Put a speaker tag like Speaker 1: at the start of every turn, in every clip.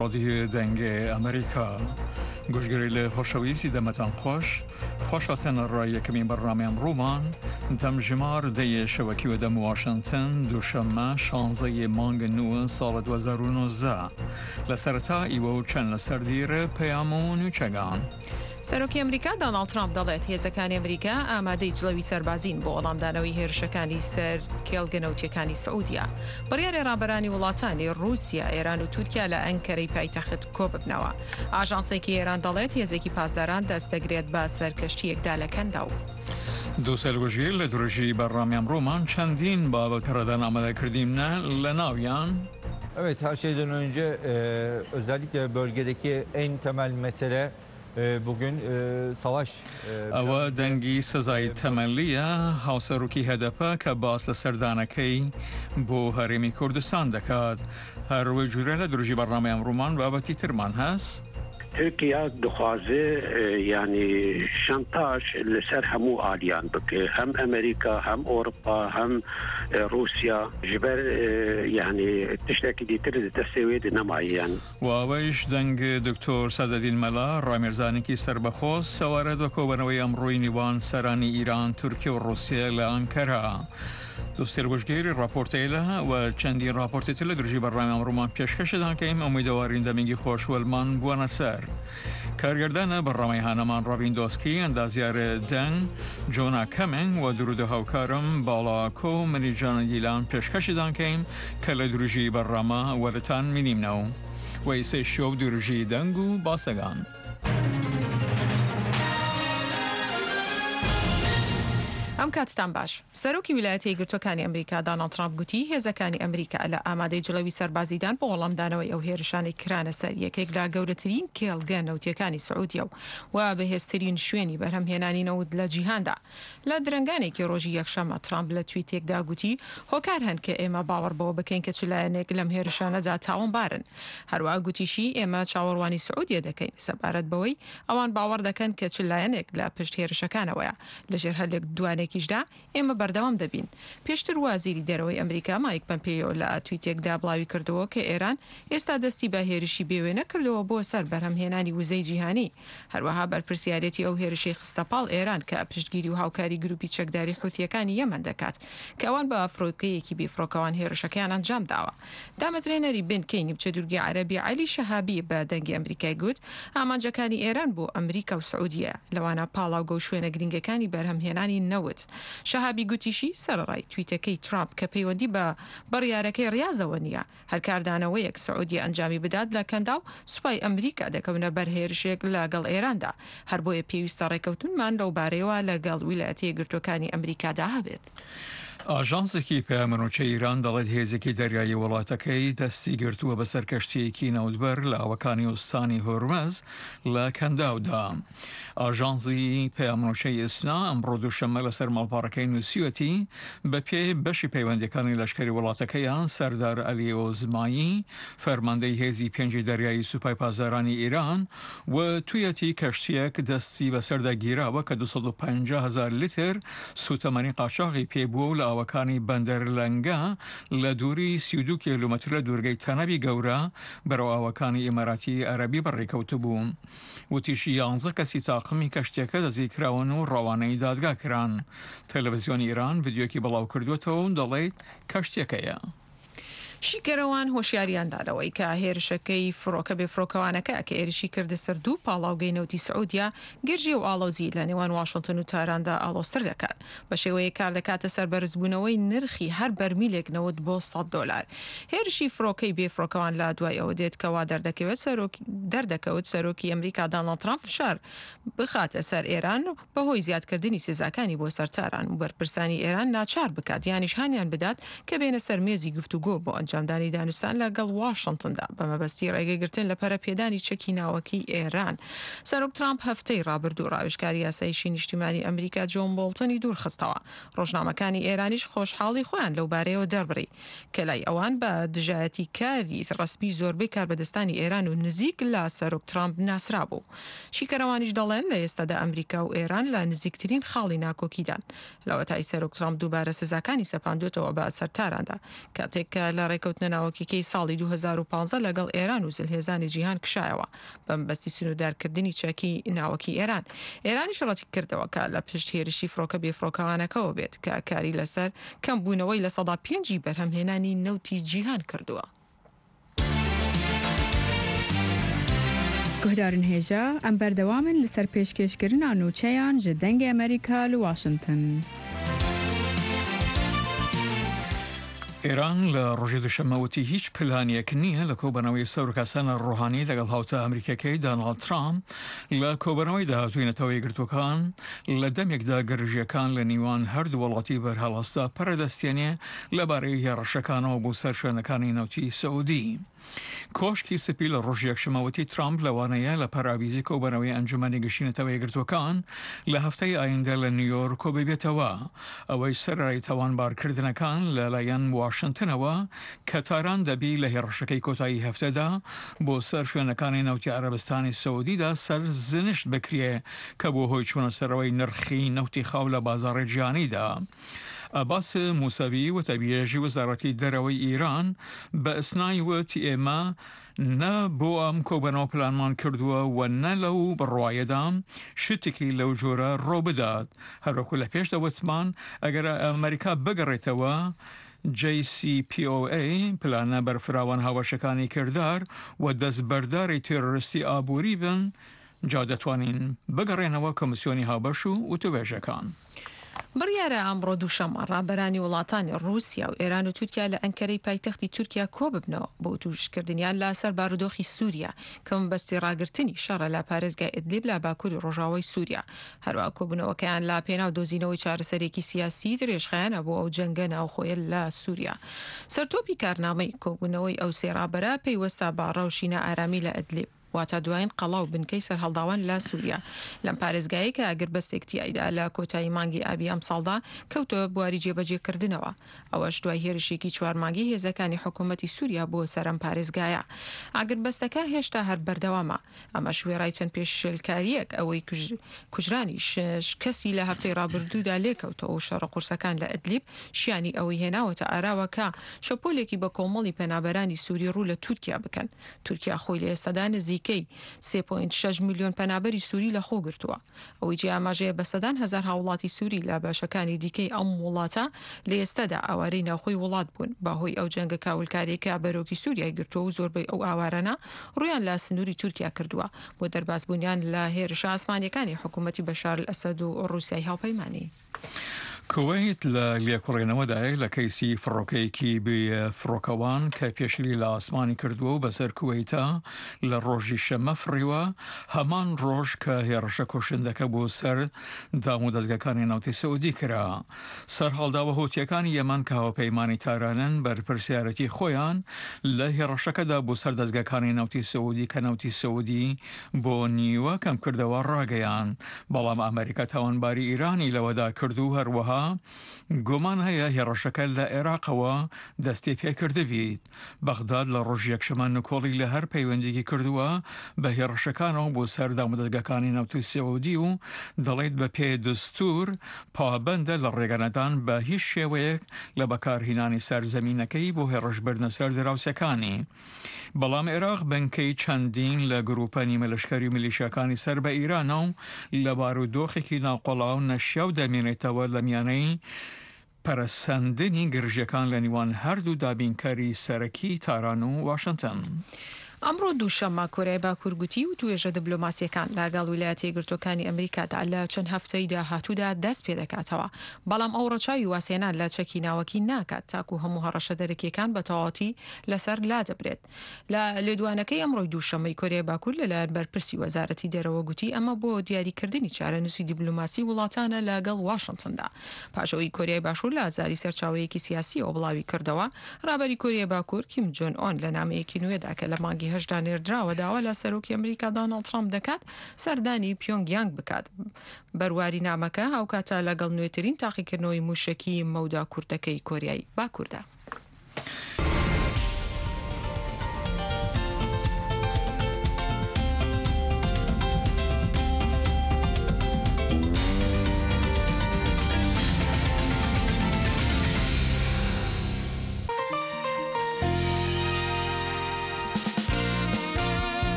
Speaker 1: رادیو دنگ امریکا گوشگری لخوشویسی دمتان خوشاتن را یکمی برنامه امرومان دم جمار دی شبکی و دم واشنطن دوشنبه 16 مانگ نو سال 2019 لسرتا ایوو چند لسردیر پیامون چگان
Speaker 2: سەرۆکی ئەمریکا دۆناڵد ترامپ دەڵێت هێزەکانی ئەمریکا ئامادەی جڵەوی سەربازین بۆ وەڵامدانەوەی هێرشەکانی سەر کێڵگەنەوتیەکانی سعودیا. بڕیاری ڕابەرانی وڵاتانی رووسیا، ئێران و تورکیا لە ئەنکەرەی پایتەخت کۆ ببنەوە. ئاژانسێکی ئێران دەڵێت هێزێکی پاسداران دەست دەگرێت بە سەرکەشتیەکدا لە کەندا و
Speaker 1: دو سەرگۆژی لە درۆژی بەڕامی ئەمڕۆمان چەندین بابەتەڕەدان ئامادەکردیمە لە ناویان.
Speaker 3: Evet, her şeyden önce özellikle bölgedeki en temel mesele bugün savaş.
Speaker 1: ئەوە دەنگی سزای تەمەلیە هاوسەرۆکی هەدەپە کە باس لە سەردانەکەی بۆ هەرێمی کوردستان دەکات. هەروەی جوورە لە درۆژی بەڕامی ئەمڕۆمان بابەتی ترمان هەست.
Speaker 4: تركيا دخوازه يعني شانتاج لسر همو آليان بك هم أمريكا هم أوروبا هم روسيا جبر يعني تشتكي دي ترد تسويد نمايان
Speaker 1: وأويش دنگ دكتور سعدالدين ملا راميرزاني كي سربخوز سوارد وكوبنوي أمروي نيوان سراني إيران تركيا وروسيا لأنكرا دو سرگوشگیری راپورتیله و چندین راپورتی ل درجی برنامه امرومان پیشکش دادن که این امیدواریم دمیگی خوشولمان بوان سر کارگردان برنامه هنمان رابین دوسکی اندازیار دن جونا کمنگ و درود هاوکارم بالاکو منی جان دیلان پیشکش دادن که این کل درجی برنامه ولتان مینیم نو و ایسه شوب درجی دنگو باسگان.
Speaker 2: ئەم کاتتان باش. سەرۆکی ویلایەتە یەکگرتووەکانی ئەمریکا دۆناڵد ترامپ گوتی هێزەکانی ئەمریکا لە ئامادەی جڵەوی سەربازیدان بۆ وەڵامدانەوەی ئەو هێرشانەی کرانە سەر یەکێک لە گەورەترین کێڵگە نەوتیەکانی سعودیا و بەهێزترین شوێنی بەرهەمهێنانی نەوت لە جیهاندا. لە درەنگانێکی ڕۆژی یەکشەممە ترامپ لە تویتێکدا گوتی هۆکار هەن کە ئێمە باوەڕ بەوە بکەین کە چ لایەنێک لەم هێرشانەدا تاوانبارن. هەروەها گوتیشی ئێمە چاوەڕوانی سعودیە دەکەین سەبارەت بەوەی ئەوان باوەڕ دەکەن کە چ لایەنێک لە پشت هێرشەکانەوەیە. لەژێر هەلێک دوانێکیشدا ئێمە بەردەوام دەبین. پێشتر وازیری دەرەوەی ئەمریکا مایک پەمپێۆ لە تویتێکدا بڵاوی کردەوە کە ئێران ئێستا دەستی بە هێرشی بێوێ نەکردەوە بۆ سەر بەرهەمهێنانی وزەی جیهانی. هەروەها بەرپرسیارەتی ئەو هێرشەی خستەپاڵ ئێران کە پشتگیری و هاوکاری گروپی چەکداری حوتیەکانی یەمەن دەکات کە ئەوان بە ئەفرۆکەیەکی بێفرۆکەوان هێرشەکەیان ئەنجام داوە. دامەزرێنەری بن کەینی بچە دوورگی عەرەبی عەلی شەهابی بە دەنگی ئەمریکای گوت ئامانجەکانی ئێران بۆ ئەمریکا و سعودیە لەوانە پاڵاوگە و شوێنە گرنگەکانی بەرهەمهێنانی نەوت. شەهابی گوتیشی سەرڕای تویتەکەی ترامپ کە پەیوەندی بە بڕیارەکەی ڕاضەوە نییە هەرکاردانەوەیەک سعودی ئەنجامی بدات لە کەندا و سوپای ئەمریکا دەکەونە بەرهێرشێک لەگەڵ ئێراندا هەر بۆیە پێویستە ڕێکەوتونمان لەو بارەیەوە لەگەڵ ویلایەتە یەکگرتووەکانی ئەمریکادا هەبێت.
Speaker 1: ئاژانسێکی پەیامەنووچەی ئیران دەڵێت هێزێکی دەریایی وڵاتەکەی دەستی گرتووە بە سەرکەشتیەکی نەوتبەر لە ئاوەکانی ئوستانی هۆرمەز لە کەنداودا. ئاژانسی پەیامەنووچەی ئیسنا ئەمڕۆ دووشەممە لەسەر ماڵپارەکەی نووسیوەتی بە پێی بەشی پەیوەندیەکانی لەشکری وڵاتەکەیان سەردار ئەلی ئۆزمایی فەرماندەی هێزی پێنجی دەریایی سوپای پازارانی ئیران و تویەتی کەشتیەک دەستی بەسەردا گیراوە کە 250,000 لیتر سوتەمەنی قاچاغی پێبووە و لە ئاوەکانی بەندەر لەنگا لە دووری 32 کیلومتر لە دوورگەی تەنەبی گەورە بەرەو ئاوەکانی ئیماراتی عەرەبی بەڕێکەوتو بوو. وتیشی 11 کەسی تاقمی کەشتێکە دەزیکراون و ڕەوانەی دادگا کران. تەلەڤیزیۆنی ئیران ڤیدیۆکی بەڵاو کردوێتەوە و دەڵێت کەشتێکەیە.
Speaker 2: شیکەرەوان هۆشیاریان دادەوەی کە هێرشەکەی فڕۆکە بێفرۆکەوانەکە کە ئێرشی کردە سەر دوو پاڵاوگەی نەوتی سعودیا گرژی و ئاڵۆزی لە نێوان واشنگتن و تاراندا ئاڵۆستر دەکات بە شێوەیە کار دەکاتە سەر بەرزبوونەوەی نرخی هەر بەرمیلێک نەوت بۆ $100. هێرشی فڕۆکەی بێفرۆکەوان لە دوای ئەوە دێت کەوا دەردەکەوت سەرۆکی ئەمریکا دۆناڵد ترامپ فشار بخاتە سەر ئێران بەهۆی زیادکردنی سزاکانی بۆ سەرتاران و بەرپرسانی ئێران ناچار بکات یانیش هانیان بدات کە بێنە سەر مێزی گفتوگۆ بۆ ئەنجامدانی دانوستان لەگەڵ واشنگتندا بە مەبەستی ڕێگەگرتن لە پەرەپێدانی چەکی ناوەکی ئێران. سەرۆک ترامپ هەفتەی ڕابردوو ڕاوێژکاری یاسایشی نیشتیمانی ئەمریکا جۆن بۆڵتنی دوورخستەوە. ڕۆژنامەکانی ئێرانیش خۆشحاڵی خۆیان لەو بارەیەوە دەربڕی کە لای ئەوان بە دژایەتی کاری ڕسمی زۆربەی کاربەدەستانی ئێران و نزیک لە سەرۆک ترامپ ناسرا بوو. شیکەرەوانیش دەڵێن لە ئێستادا ئەمریکا و ئێران لە نزیکترین خاڵی ناکۆکیدان. لەوەتای سەرۆک ترامپ دووبارە سزاکانی سەپاندوێتەوە بە سەرتاراندا کاتێک کە لە ڕێکەوتنە ناوەکیەکەی ساڵی 2015 لەگەڵ ئێران و زلهێزانی جیهان کشایەوە بەمبەستی سنوردارکردنی چەکی ناوەکی ئێران. ئێرانیش ڕەتی کردەوە کە لە پشت هێرشی فڕۆکە بێفڕۆکەوانەکەەوە بێت کە کاری لەسەر کەم بوونەوەی لە 5 بەرهەمهێنانی نەوتی جیهان کردووە.
Speaker 5: گهدارن هێژە ئەم بەردەوامن لەسەر پێشکەشکردنا نوچەیان ji dengê ئەمریکا لە واشنگتن.
Speaker 1: ئێران لە ڕۆژی دوشەمەوتی هیچ پلانیەک نییە لە کۆبنەوەی سەرۆکاسانە ڕۆحانی لەگەڵ هاوتە ئەمریکەکەی داناڵد ترامپ لە کۆبنەوەی داهاتووی نەتەوە یەکگرتووەکان لە دەمێکدا گەڕژیەکان لە نیوان هەردوو وڵاتی بەرهەڵاستا پەرەدەستێنێ لەبارەی هێڕەشەکانەوە بۆ سەر شوێنەکانی نەوتی سەعودی. کۆشکی سپی لە ڕۆژ یەکشەمەوەتی ترامپ لەوانەیە لە پەراویزی کۆبنەوەی ئەنجومەنی گەشتنەوە یەکگرتووەکان لە هەفتەی ئایندە لە نیویۆرک کۆ ببێتەوە. ئەوەی سەرای تاوانبارکردنەکان لەلایەن واشنگتنەوە کە تاران دەبی لە هێڕەشەکەی کۆتایی هەفتەدا بۆ سەر شوێنەکانی نەوتی عەرەبستانی سەعودیدا سەر زنشت بکرێ کە بۆ هۆی چوونەسەرەوەی نرخی نەوتی خاو لە بازاڕی جیهانیدا. ئەباس موسەوی وتەبێژی وەزارەتی دەرەوەی ئیران بە ئەسنای وتی ئێمە نە بۆ ئەم کۆبنەوە پلانمان کردووە و نە لەو بڕواایەدا شتێکی لەو جۆرە ڕۆ بدات. هەروەکو لە پێش دەوتمان ئەگەر ئەمریکا بگەڕێتەوە JCPOA پلانە بەرفراوان هاوەشەکانی کردار و دەستبەرداری تێرۆریستی ئابووری بن جا دەتوانین بگەڕێنەوە کۆمسیۆنی هاوبەش و وتوێژەکان.
Speaker 2: بڕیارە ئەمڕۆ دووشەمە ڕابەرانی وڵاتانی رووسیا و ئێران و تورکیا لە ئەنکەرەی پایتەختی تورکیا کۆ ببنەوە بۆ توشکردنیان لەسەر بارودۆخی سووریا کەم بەستی ڕاگررتنی شەڕە لە پارێزگای ئیدلیب لە باکووری ڕۆژاوای سووریا. هەروە کۆبوونەوەکەیان لا پێناو دۆزینەوەی چارەسەرێکی سیاسی درێژخایەنە بۆ ئەو جەنگە ناوخۆیە لە سووریا. سەرتۆپی کارنامەی کۆبوونەوەی ئەو سێڕابەرە پەیوەستە بە ڕەوشینە ئارامی لە ئیدلیب واتە دوایین قەڵاو بنکەی سەرهەڵداوان لە سووریا لەم پارێزگایی کە ئەگەر بەستێکتیایدا لە کۆتایی مانگی ئابی ئەم ساڵدا کەوتەوە بواری جێبەجێکردنەوە. ئەوەش دوای هێرشێکی 4 مانگی هێزەکانی حکوومەتی سووریا بۆ سەرم پارێزگایە. ئاگر بەستەکە هێشتا هەر بەردەوامە. ئەمە شوێڕای چەند پێشێلکاریەک ئەوەی کوژرانی 6 کەسی لە هەفتەی ڕابردوودا لێکەوتەوە و شەڕە قورسەکان لە ئیدلیب شیانی ئەوەی هێناوەتە ئاراوەکە شەپۆلێکی بە کۆمەڵی پەنابەرانی سووری ڕوو لە تورکیا بکەن. تورکیا خۆی لە ئێستادا نزیکەی 3.6 میلیۆن پەنابەری سووری لە خۆ گرتووە. ئەوەی جێ ئاماژەیە بە سەدان هەزار هاوڵاتی سووری لە باشەکانی دیکەی ئەم وڵاتە لە ئێستادا ئاوارەی ناوخۆی وڵات بوون بەهۆی ئەو جەنگە کاولکاریەکە بەرۆکی سووریای گرتووە و زۆربەی ئەو ئاوارانە ڕویان لە سنووری تورکیا کردووە بۆ دەربازبوونیان لە هێرشە ئاسمانیەکانی حکوومەتی بەشار ئەسەد و ڕووسیای هاوپەیمانی.
Speaker 1: کوێیت لە لێکۆڕێنەوەدایە لە کەیسی فڕۆکەیەکی فڕۆکەوان کە پێشلی لە ئاسمانی کردووە و بەسەر کوێیتە لە ڕۆژی شەمە فڕیوە هەمان ڕۆژ کە هێڕەشە کوشندەکە بۆ سەر دام و دەستگاکانی ناوتی سەعودی کرا. سەر هەڵداوە هۆتیەکانی یەمان کە هاوپەیمانی تارانن بەرپرسیارەتی خۆیان لە هێڕەشەکەدا بۆ سەر دەستگاکانی ناوتی سەعودی کە ناوتی سەعودی بۆ نیوە کەم کردەوە ڕاگەیان. بەڵام ئەمریکا تاوانباری ئیرانی لەوەدا کردو هەروەها گومان هەیە هێڕەشەکە لە عێراقەوە دەستی پێکردبیت. بەغداد لە ڕۆژ یەکشەمە نکۆڵی لە هەر پەیوەندێکی کردووە بە هێڕەشەکانەوە بۆ سەر دامودەستگاکانی ناوتی سەعودی و دەڵێت بە پێ دستور پابەندە لە ڕێگەنەدان بە هیچ شێوەیەک لە بەکارهێنانی سەرزەمینەکەی بۆ هێڕەشبردنە سەر دراوسەکانی. بەڵام عێراق بنکەی چەندین لە گروپە نیمەلەشکەری و میلیشیاکانی سەر بە ئیرانە و لە بارودۆخێکی ناوقۆڵاو نەشیا و دەمێنێتەوە لە میانەی پەرسەندنی گرژەکان لە نیوان هەردوو دابینکاری سەرەکی تاران و واشنگتن.
Speaker 2: ئەمڕۆ دووشەمە کۆریای باکوورگوتی و توێژە دیبلۆماسیەکان لەگەڵ ویلایەتە یەکگرتووەکانی ئەمریکادا لە چەند هەفتەی داهاتوودا دەست پێ دەکاتەوە. بەڵام ئەو ڕەچاوی واسێنان لە چەکی ناوەکی ناکات تاکو هەموو هەڕەشە دەرەکیەکان بە تەواوەتی لەسەر لادەبرێت. لە لێدوانەکەی ئەمڕۆی دووشەمەی کۆریای باکوور لەلایەن بەرپرسی وەزارەتی دەرەوە گوتی ئەمە بۆ دیاریکردنی چارەنووسی دیبلۆماسی وڵاتانە لەگەڵ واشنگتندا. پاشەوەی کۆریای باشوور لە ئازاری سەرچاوەیەکی سیاسی ئەو بڵاوی کردەوە. ڕابەری کۆریای باکوور کیم جۆن ئۆن لە نامەیەکی نوێدا کە لە مانگی هەشدا نێردراوە داوا لە سەرۆکی ئەمریکا داناڵد ترامپ دەکات سەردانی پیۆنگیانگ بکات. بەرواری نامەکە هاوکاتە لەگەڵ نوێترین تاقیکردنەوەی موشکی مەودا کورتەکەی کۆریای باکووردا.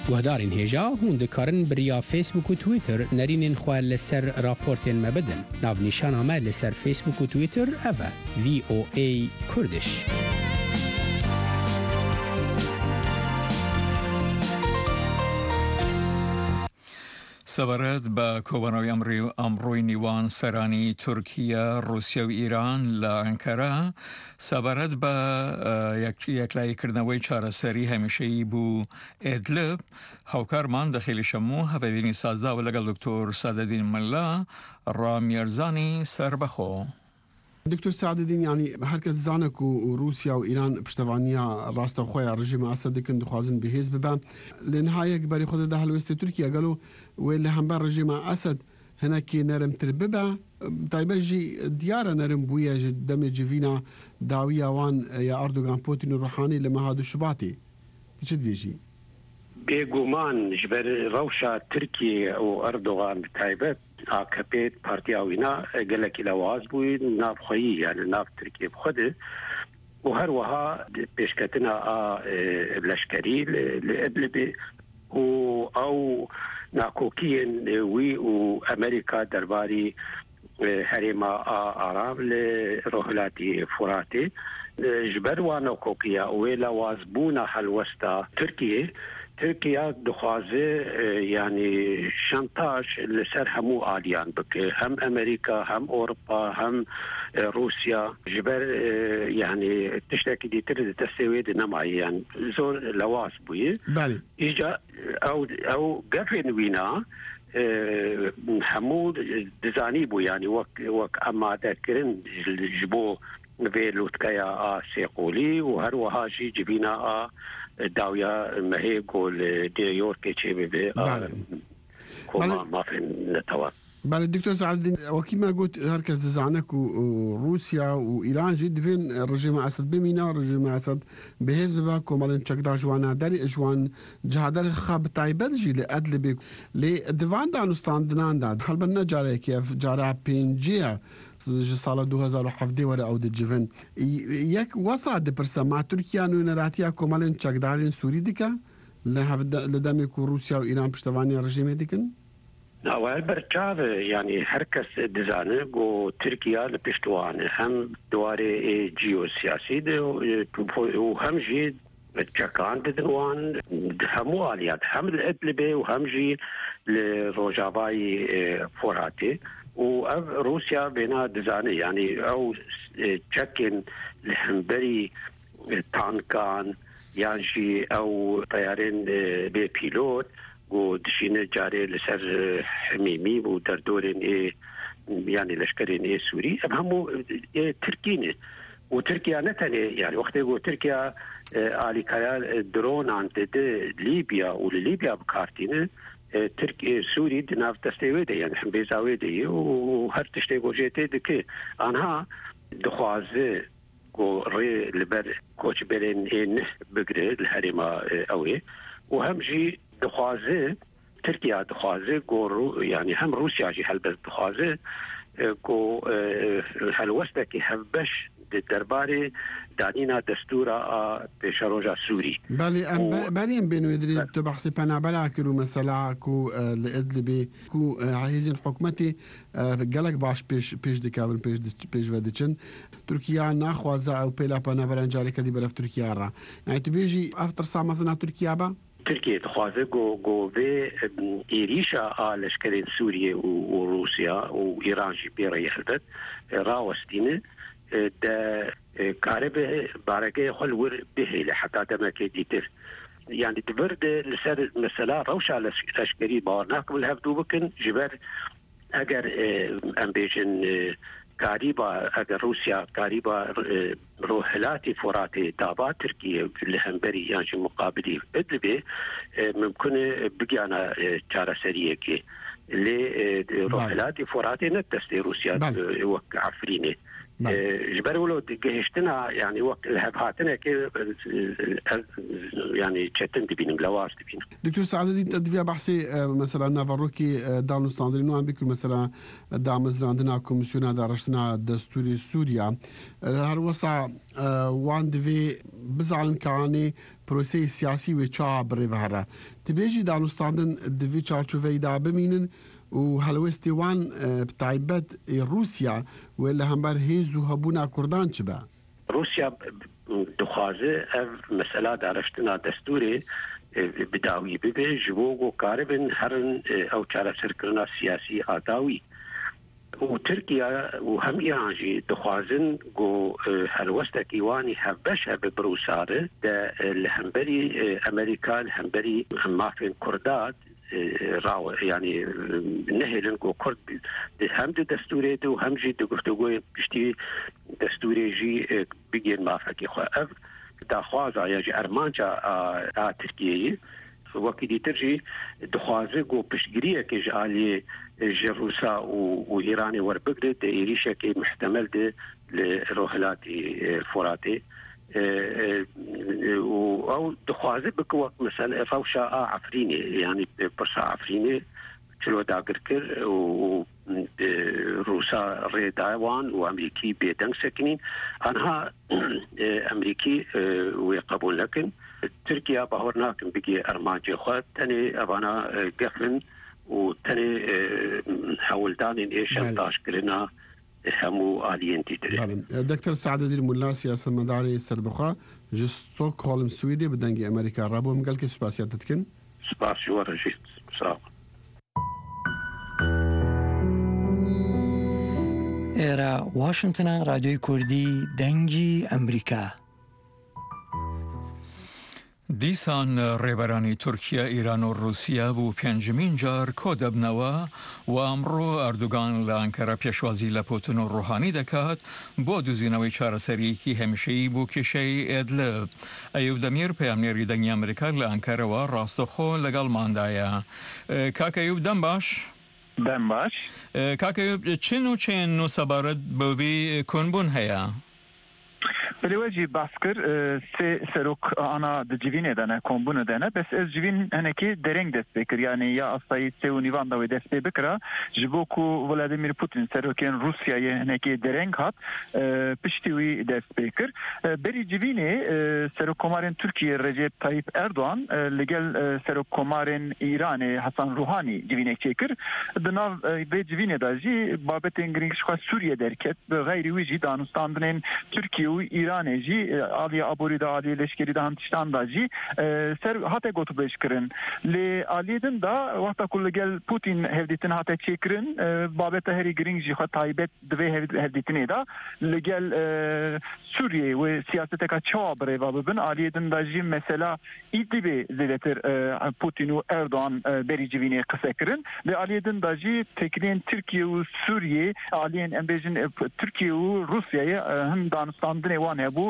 Speaker 6: گهدارین هیجا هون دکارن بریا فیسبوک و تویتر نرینین خواه لسر راپورتین مبدن ناو نیشان آمد لسر فیسبوک و تویتر اوه VOA کردش.
Speaker 1: سەبارەت بە کۆبنەوەی ئەمڕۆی نیوان سەرانی تورکیا، رووسیا و ئیران لە ئەنکەرا سەبارەت بە یەکلاییکردنەوەی چارەسەری هەمیشەیی بوو ئێدلب، هاوکارمان دەخیلی شەموو هەڤەبینی سازداوە لەگەڵ دکتۆر سادەدین ملا ڕامێرزانی سەربەخۆ.
Speaker 7: دكتور سعد الدين يعني هركز زانك وروسيا وإيران بشتوانيا راستا خويا رجيم أسد كن دخوازن بهيز ببا لنهاية كباري خود ده هلوست تركيا قالوا واللي هم بار رجيم أسد هناك نرم ترببا طيب جي ديارة نرم بويا دم جيفينا داوية وان يا أردوغان بوتين الروحاني لما هادو شباتي تشد بيجي
Speaker 4: بێگومان ژبەر ڕەوشە ترکی و ئەردۆغان بتایبەت ئاکەپێت پارتیاوینا گەلێکی لەواز بووی نافخۆیی یانە ناف ترکیە بخۆدە و هەروەها پێشکەتنە لەشکەری لە ئەدلبێ و ئەو ناکۆکیên وی و ئەمریکا دەرباری هەرێما ئارام لە ڕۆهلاتی فوراتێ ژبەر وانەکۆکیە وێ لەوازبوونە هەلوەستا تركيا دخوازي يعني شانتاج لسر همو آليان بك هم أمريكا هم أوروبا هم روسيا جبر يعني تشتكي دي ترد تسويد نمعي يعني زور لواس بوي
Speaker 7: بالي
Speaker 4: إجا أو قفن وينا همو دزاني بو يعني وك أما ذاكرين جبو نبيلوتكايا سيقولي وهروها جي جبينا داوية ما هي قول ديوركي تشيبي بي ما في نتوى.
Speaker 7: بله الدكتور سعد الدين وكما قلت هركز دزعنك وروسيا وإيران جد فين رجيم أسد بمينا رجيم أسد بهز بباك ومالين تشكدار جوانا داري جوان جهادار خاب تايبت جي لأدلبك لدفان دانستان دنان داد هل بدنا جاري كيف جاري بينجيا سال 2017 ولا أو دجفن يك وصل دبرسا مع تركيا نونراتيا كمالين تشكدارين سوري ديكا لدمك روسيا وإيران بشتواني رجيم ديكن
Speaker 4: أول برتشاف يعني هركس دزانة جو تركيا لبشتوانة هم دواري جيوسياسي وهم جي تشكان ددوان همو آليات هم الإدلبي وهم جي لروجافاي فوراتي وروسيا بينا دزانة يعني أو تشكن لهمبري تانكان يعني أو طيارين ببيلوت ودشينا جاري لسر حميمي ودردورين يعني لشكرين سوري همو تركينه وتركيا نتني يعني وقت يقول تركيا آلي كايا درون عن ليبيا ولليبيا بكارتينه تركيا سوري دناف تستيويدي يعني هم بيزاويدي وهر تشتيقو جيتي دكي انها دخوازي قو ري لبر كوش بلين بقري الهريمة اوي وهم جي دخوازي تركيا دخوازي قو يعني هم روسيا جي هلبس دخوازي قو هلوستكي هبش درباري دانينا دستورا بشروجا سوري
Speaker 7: بالي بينو يدري تبحثي بنا بلاكرو مثلا كو لإدلبي كو عايزين حكمتي قالك باش بيش دكابل بيش وديشن تركيا ناخوازا او بيلا بنا برانجاري كدي برف تركيا را يعني تبيجي افتر سامزنا تركيا با
Speaker 4: تركيا تخوازي جو في إيريشا لشكرين سوريا وروسيا وإيران جي بيرا يهلبت راوستينه دا كارب باركه خلور به لحتى دمك ديتر يعني تبرد لسر مثلا روشة لشكري بارناكم الهبدو بكن جبر اگر امبيجن قريبا اگر روسيا قريبا روحلاتي فراتي دابا تركيا لهمبري يعني مقابلي ادلبي ممكن بقيانا چارة سريكي لروحلاتي فراتي نتستي روسيا وك عفريني جبر ولو جهشتنا يعني وقت الهبهاتنا كي يعني تشتن تبين لواس تبين
Speaker 7: دكتور سعد الدين تدفيا بحثي مثلا نافروكي داون ستاندرينو عم بيكون مثلا دعم عندنا كوميسيون دارشتنا دستوري سوريا هر وسع وان دفي بزعل كاني پروسەی سیاسی وێ چا بڕێڤەرە تبێژی دانوستاندن دوی چارچوڤەیدا بمینن و هەلوێستی وان تایبەت رووسیا وێ لە هەمبەر هێز و هەبوونا کوردان چ بە
Speaker 4: رووسیا دخوازه ev mesela dariştina destûrê bidawî bibe ji bo gokaribin herin ew çareserkirina siyasî adawî û Tirkiye û hem Îran jî dixwazin got helwestekî wanî hevbeş hebe bi Rûsarê de li hemberî Amerîka li hemberî mafên Kurdat yani nehêlin got Kurd hem di destûrê de û hem jî di guftgoyê piştî destûrê jî bigên mafekî xwe ev daxwaza ya ji ermanca a Tirkiyeyê wekî dîtir jî dixwaze got piştgiriyekê ji aliyê ji Rûsa û Îranê werbigire de êrîşekê mihtemel de li Rohilatê Foratê û ew dixwaze bike wek mesela rewşa a Efrînê yani pirsa Efrînê çilo dagir kir û Rûsa rêda wan û Emerîkî bêdeng sekinîn anha Emerîkî wê qebûl nekin Tirkiye bawer nakin bigê ermancê xwe tenê evana gefin û tenê hewildanên ê şantajkirina hemû aliyên dîtirê.
Speaker 7: Dr. Saadetdîn Mulla siyasetmedarê serbixwe ji Stockholm Swêdê bi dengê Amerîka rabû em gelkê spasiya te dikin.
Speaker 4: Spas ji we re jî sağ ol.
Speaker 8: ئێرە واشنگتنە رادیۆی کوردی دەنگی ئەمریکا.
Speaker 1: دیسان ڕێبەرانی تورکیا ئیران و رووسیا بوو پێنجمین جار کۆ دەبنەوە و ئەمڕۆ ئەردوگان لە ئەنکەرە پێشوازی لە پوتین و ڕوحانی دەکات بۆ دوزینەوەی چارەسەریەکی هەمیشەیی بۆ کێشەی ئێدلب. ئەیوب دەمیر پەیامنێری دەنگی ئەمریکا لە ئەنکەرەوە ڕاستەخۆ لەگەڵماندایە. کاکە ئەیوب دەم باش؟
Speaker 9: دەم باش.
Speaker 1: کاکە ئەیوب چین و چێن و سەبارەت بەوی کۆنبوون هەیە؟
Speaker 9: Beleweci baskır serok ana de civine dene kombunu dene bes ez civin heneki dereng destekir yani ya asayı seunivanda ve destek bikra jiboku Vladimir Putin seroken Rusya'ya heneki dereng hat piştiwi destekir beri civine serok komarın Türkiye Recep Tayyip Erdoğan legel serok komarın İran Hasan Ruhani civine çekir dınav ve civine daji babetin gringşka Suriye derket ve gayri vici danustandının Türkiye İran jî aliye aborîda aliye leşkerî de hantiştan da jî ser hate gotu beşkirin lê aliyedin da wexta ku li gel Putin hevdîtin hate çêkirin babeta herî giring jî xwe taybet divê hevdîtinê da li gel Sûriye wê siyaseteka çawa birêva bibin aliyedin da jî mesela İdlibê zêdetir Putin û Erdoğan berî civînê qise kirin lê aliyedin da jî tekinên Tirkiye û Sûriye aliyên em bêjin Tirkiye û Rusyayê him danustandinê wan bu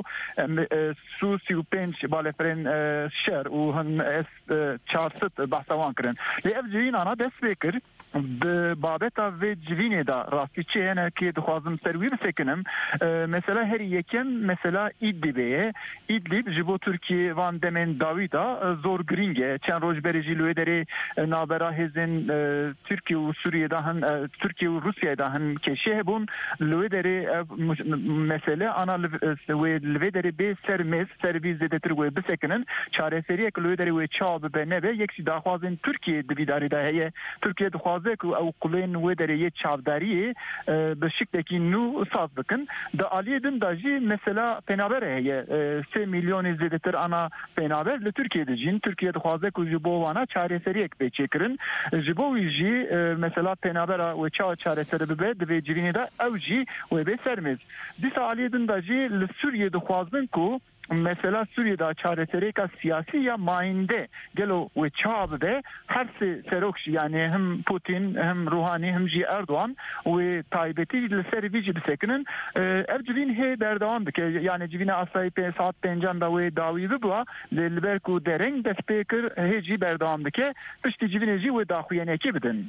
Speaker 9: su 35 balefren şer û hın es çarsit bahsawan kirin lê ev civîn ana dest pê kir bi babeta vê civînê da rastîçi hene ki dixwazim ser wî bisekinim mesela herî yekem mesela İdlib'e İdlib ji bo Türkiye van demên dawî da zor giring e çend roj berê jî li wê derê navbera hêzên Tirkiye û Sûriye'de hin Tirkiye û Rusya'da hin keşî hebûn li wê derê ev mesele ana li vê derê bê sermez servî zêdetir wê bisekinin çareseriyek li wê derê wê çawa bibe nebe yekî daxwazên Tirkiye di vîdarê de heye Tirkiye dixwaze ku ew kulên wê derê yê çavdariyê bi şiklekî nû saz bikin di aliyê din da jî mesela penaberê heye 3 milyonê zêdetir ana penaber li Tirkiye dijîn Tirkiye dixwaze ku ji bo wana çareseriyek pê çêkirin ji bo wî jî mesela penabera wê çawa çareserî bibe di vê civînê de ew jî wê bê sermez dîsa aliyê din da jî li Sûriye dixwazin ku mesela Suriye'de çaresereka siyasi ya mayinde gelo ve çab ve her serokş yani hem Putin hem Ruhani hem jî Erdoğan ve taybeti li ser vî bisekinin ev civîn hê berdewan dike yani civîne asayî saat 5 da wê dawî bibû li ber ku dereng dest pê kir hê jî berdewan dike piştî civînê jî wê daxuyanekî bidin.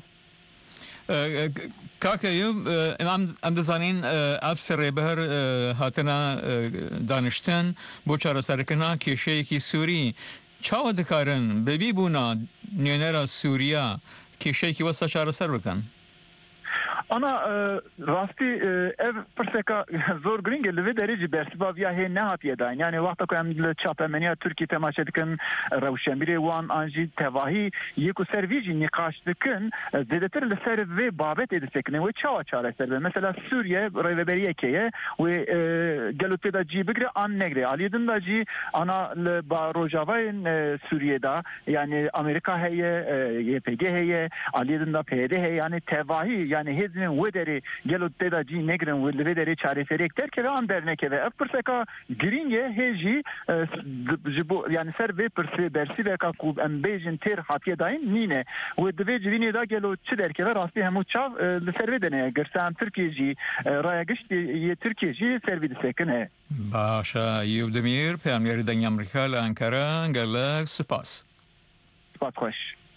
Speaker 1: کاکە ئەم دەزانین ئەف سەرێبەر هاتنە دانیشتن بۆ چارەسەرکردنا کێشەیەکی سووری چاوە دەکارن بەبی بوونا نوێنەرە سووریا کێشەیەکی وەستە چارەسەر بکەن
Speaker 9: انا راستي اف برسكا زور گرینگ لوی درجه برسبابیا هی نهاتیه داین یعنی وقتا که ام چاپمنیا ترکی تماشا دکن روشنبیری وان انجی تواهی یکو سرویجی نقاش دکن زیادتر لسر و بابت ادسکنه و چاره سر مثلا سوریه رایبریه که و گلوته دا جی بگره آن نگره علیدن دا جی انا با روجاوای سوریه دا یعنی امریکا هی YPG هی علیدن دا پیده هی یعنی تواهی یعنی هزین و داری گلوته دا جی نگرن و لوی داری چاره فریک در که آن در نکه و اف پرسکا گرینگه هیجی یعنی سر و پرسی برسی و که کوب ام بیجن تیر حاتیه داین نینه و دوی جوینی دا گلو چه در که راستی همو چاو لسر و دنه گرسان ترکیه جی رای گشت یه ترکیه جی سر و دسکنه
Speaker 1: باشا یودمیر پیامیری دنگ امریکا لانکارا گلک سپاس
Speaker 9: خوش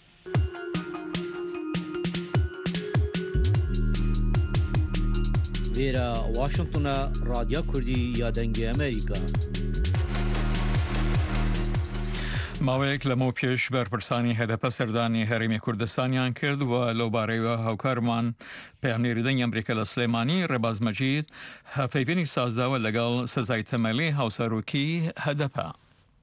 Speaker 10: ویرا واشنطن رادیو کردی یا دنگ امریکا
Speaker 1: ماوەیەک لەمە پێش بەرپرسانی هەدەپە سەردانی هەرێمی کوردستانیان کرد و لەو بارەیەوە هاوکارمان پەیامنێری دەنگی ئەمریکا لە سلێمانی ڕێباز مەجید هەفەیبێنی سازداوە لەگەڵ سزای تەمەلی هاوسەرۆکی هەدەپە.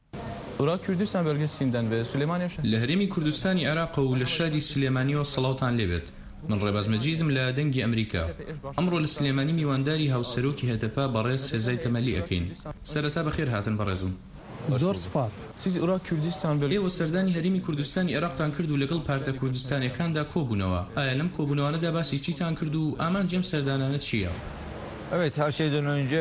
Speaker 11: Irak Kürdistan bölgesinden ve Süleymaniye
Speaker 12: لە هەرێمی کوردستانی عێراق و لە شاری سلێمانیەوە سەڵاوتان لێبێت. من ڕێباز مەجیدم لە دەنگی ئەمریکا. ئەمڕۆ لە سلێمانی میوانداری هاوسەرۆکی هەدەپە بەڕێز سزای تەمەلی ئەکەین. سەرەتا بەخێر هاتن بەڕێزم.
Speaker 8: زۆر سپاس.
Speaker 11: Siz Irak Kürdistan bölgesi
Speaker 12: ئێوە سەردانی هەرێمی کوردستانی عێراقتان کرد و لەگەڵ پارتە کوردستانیەکاندا کۆبوونەوە. ئایا لەم کۆبوونەوانەدا باسی چیتان کرد و ئامانجێم سەردانانە چییە؟
Speaker 3: Evet, her şeyden önce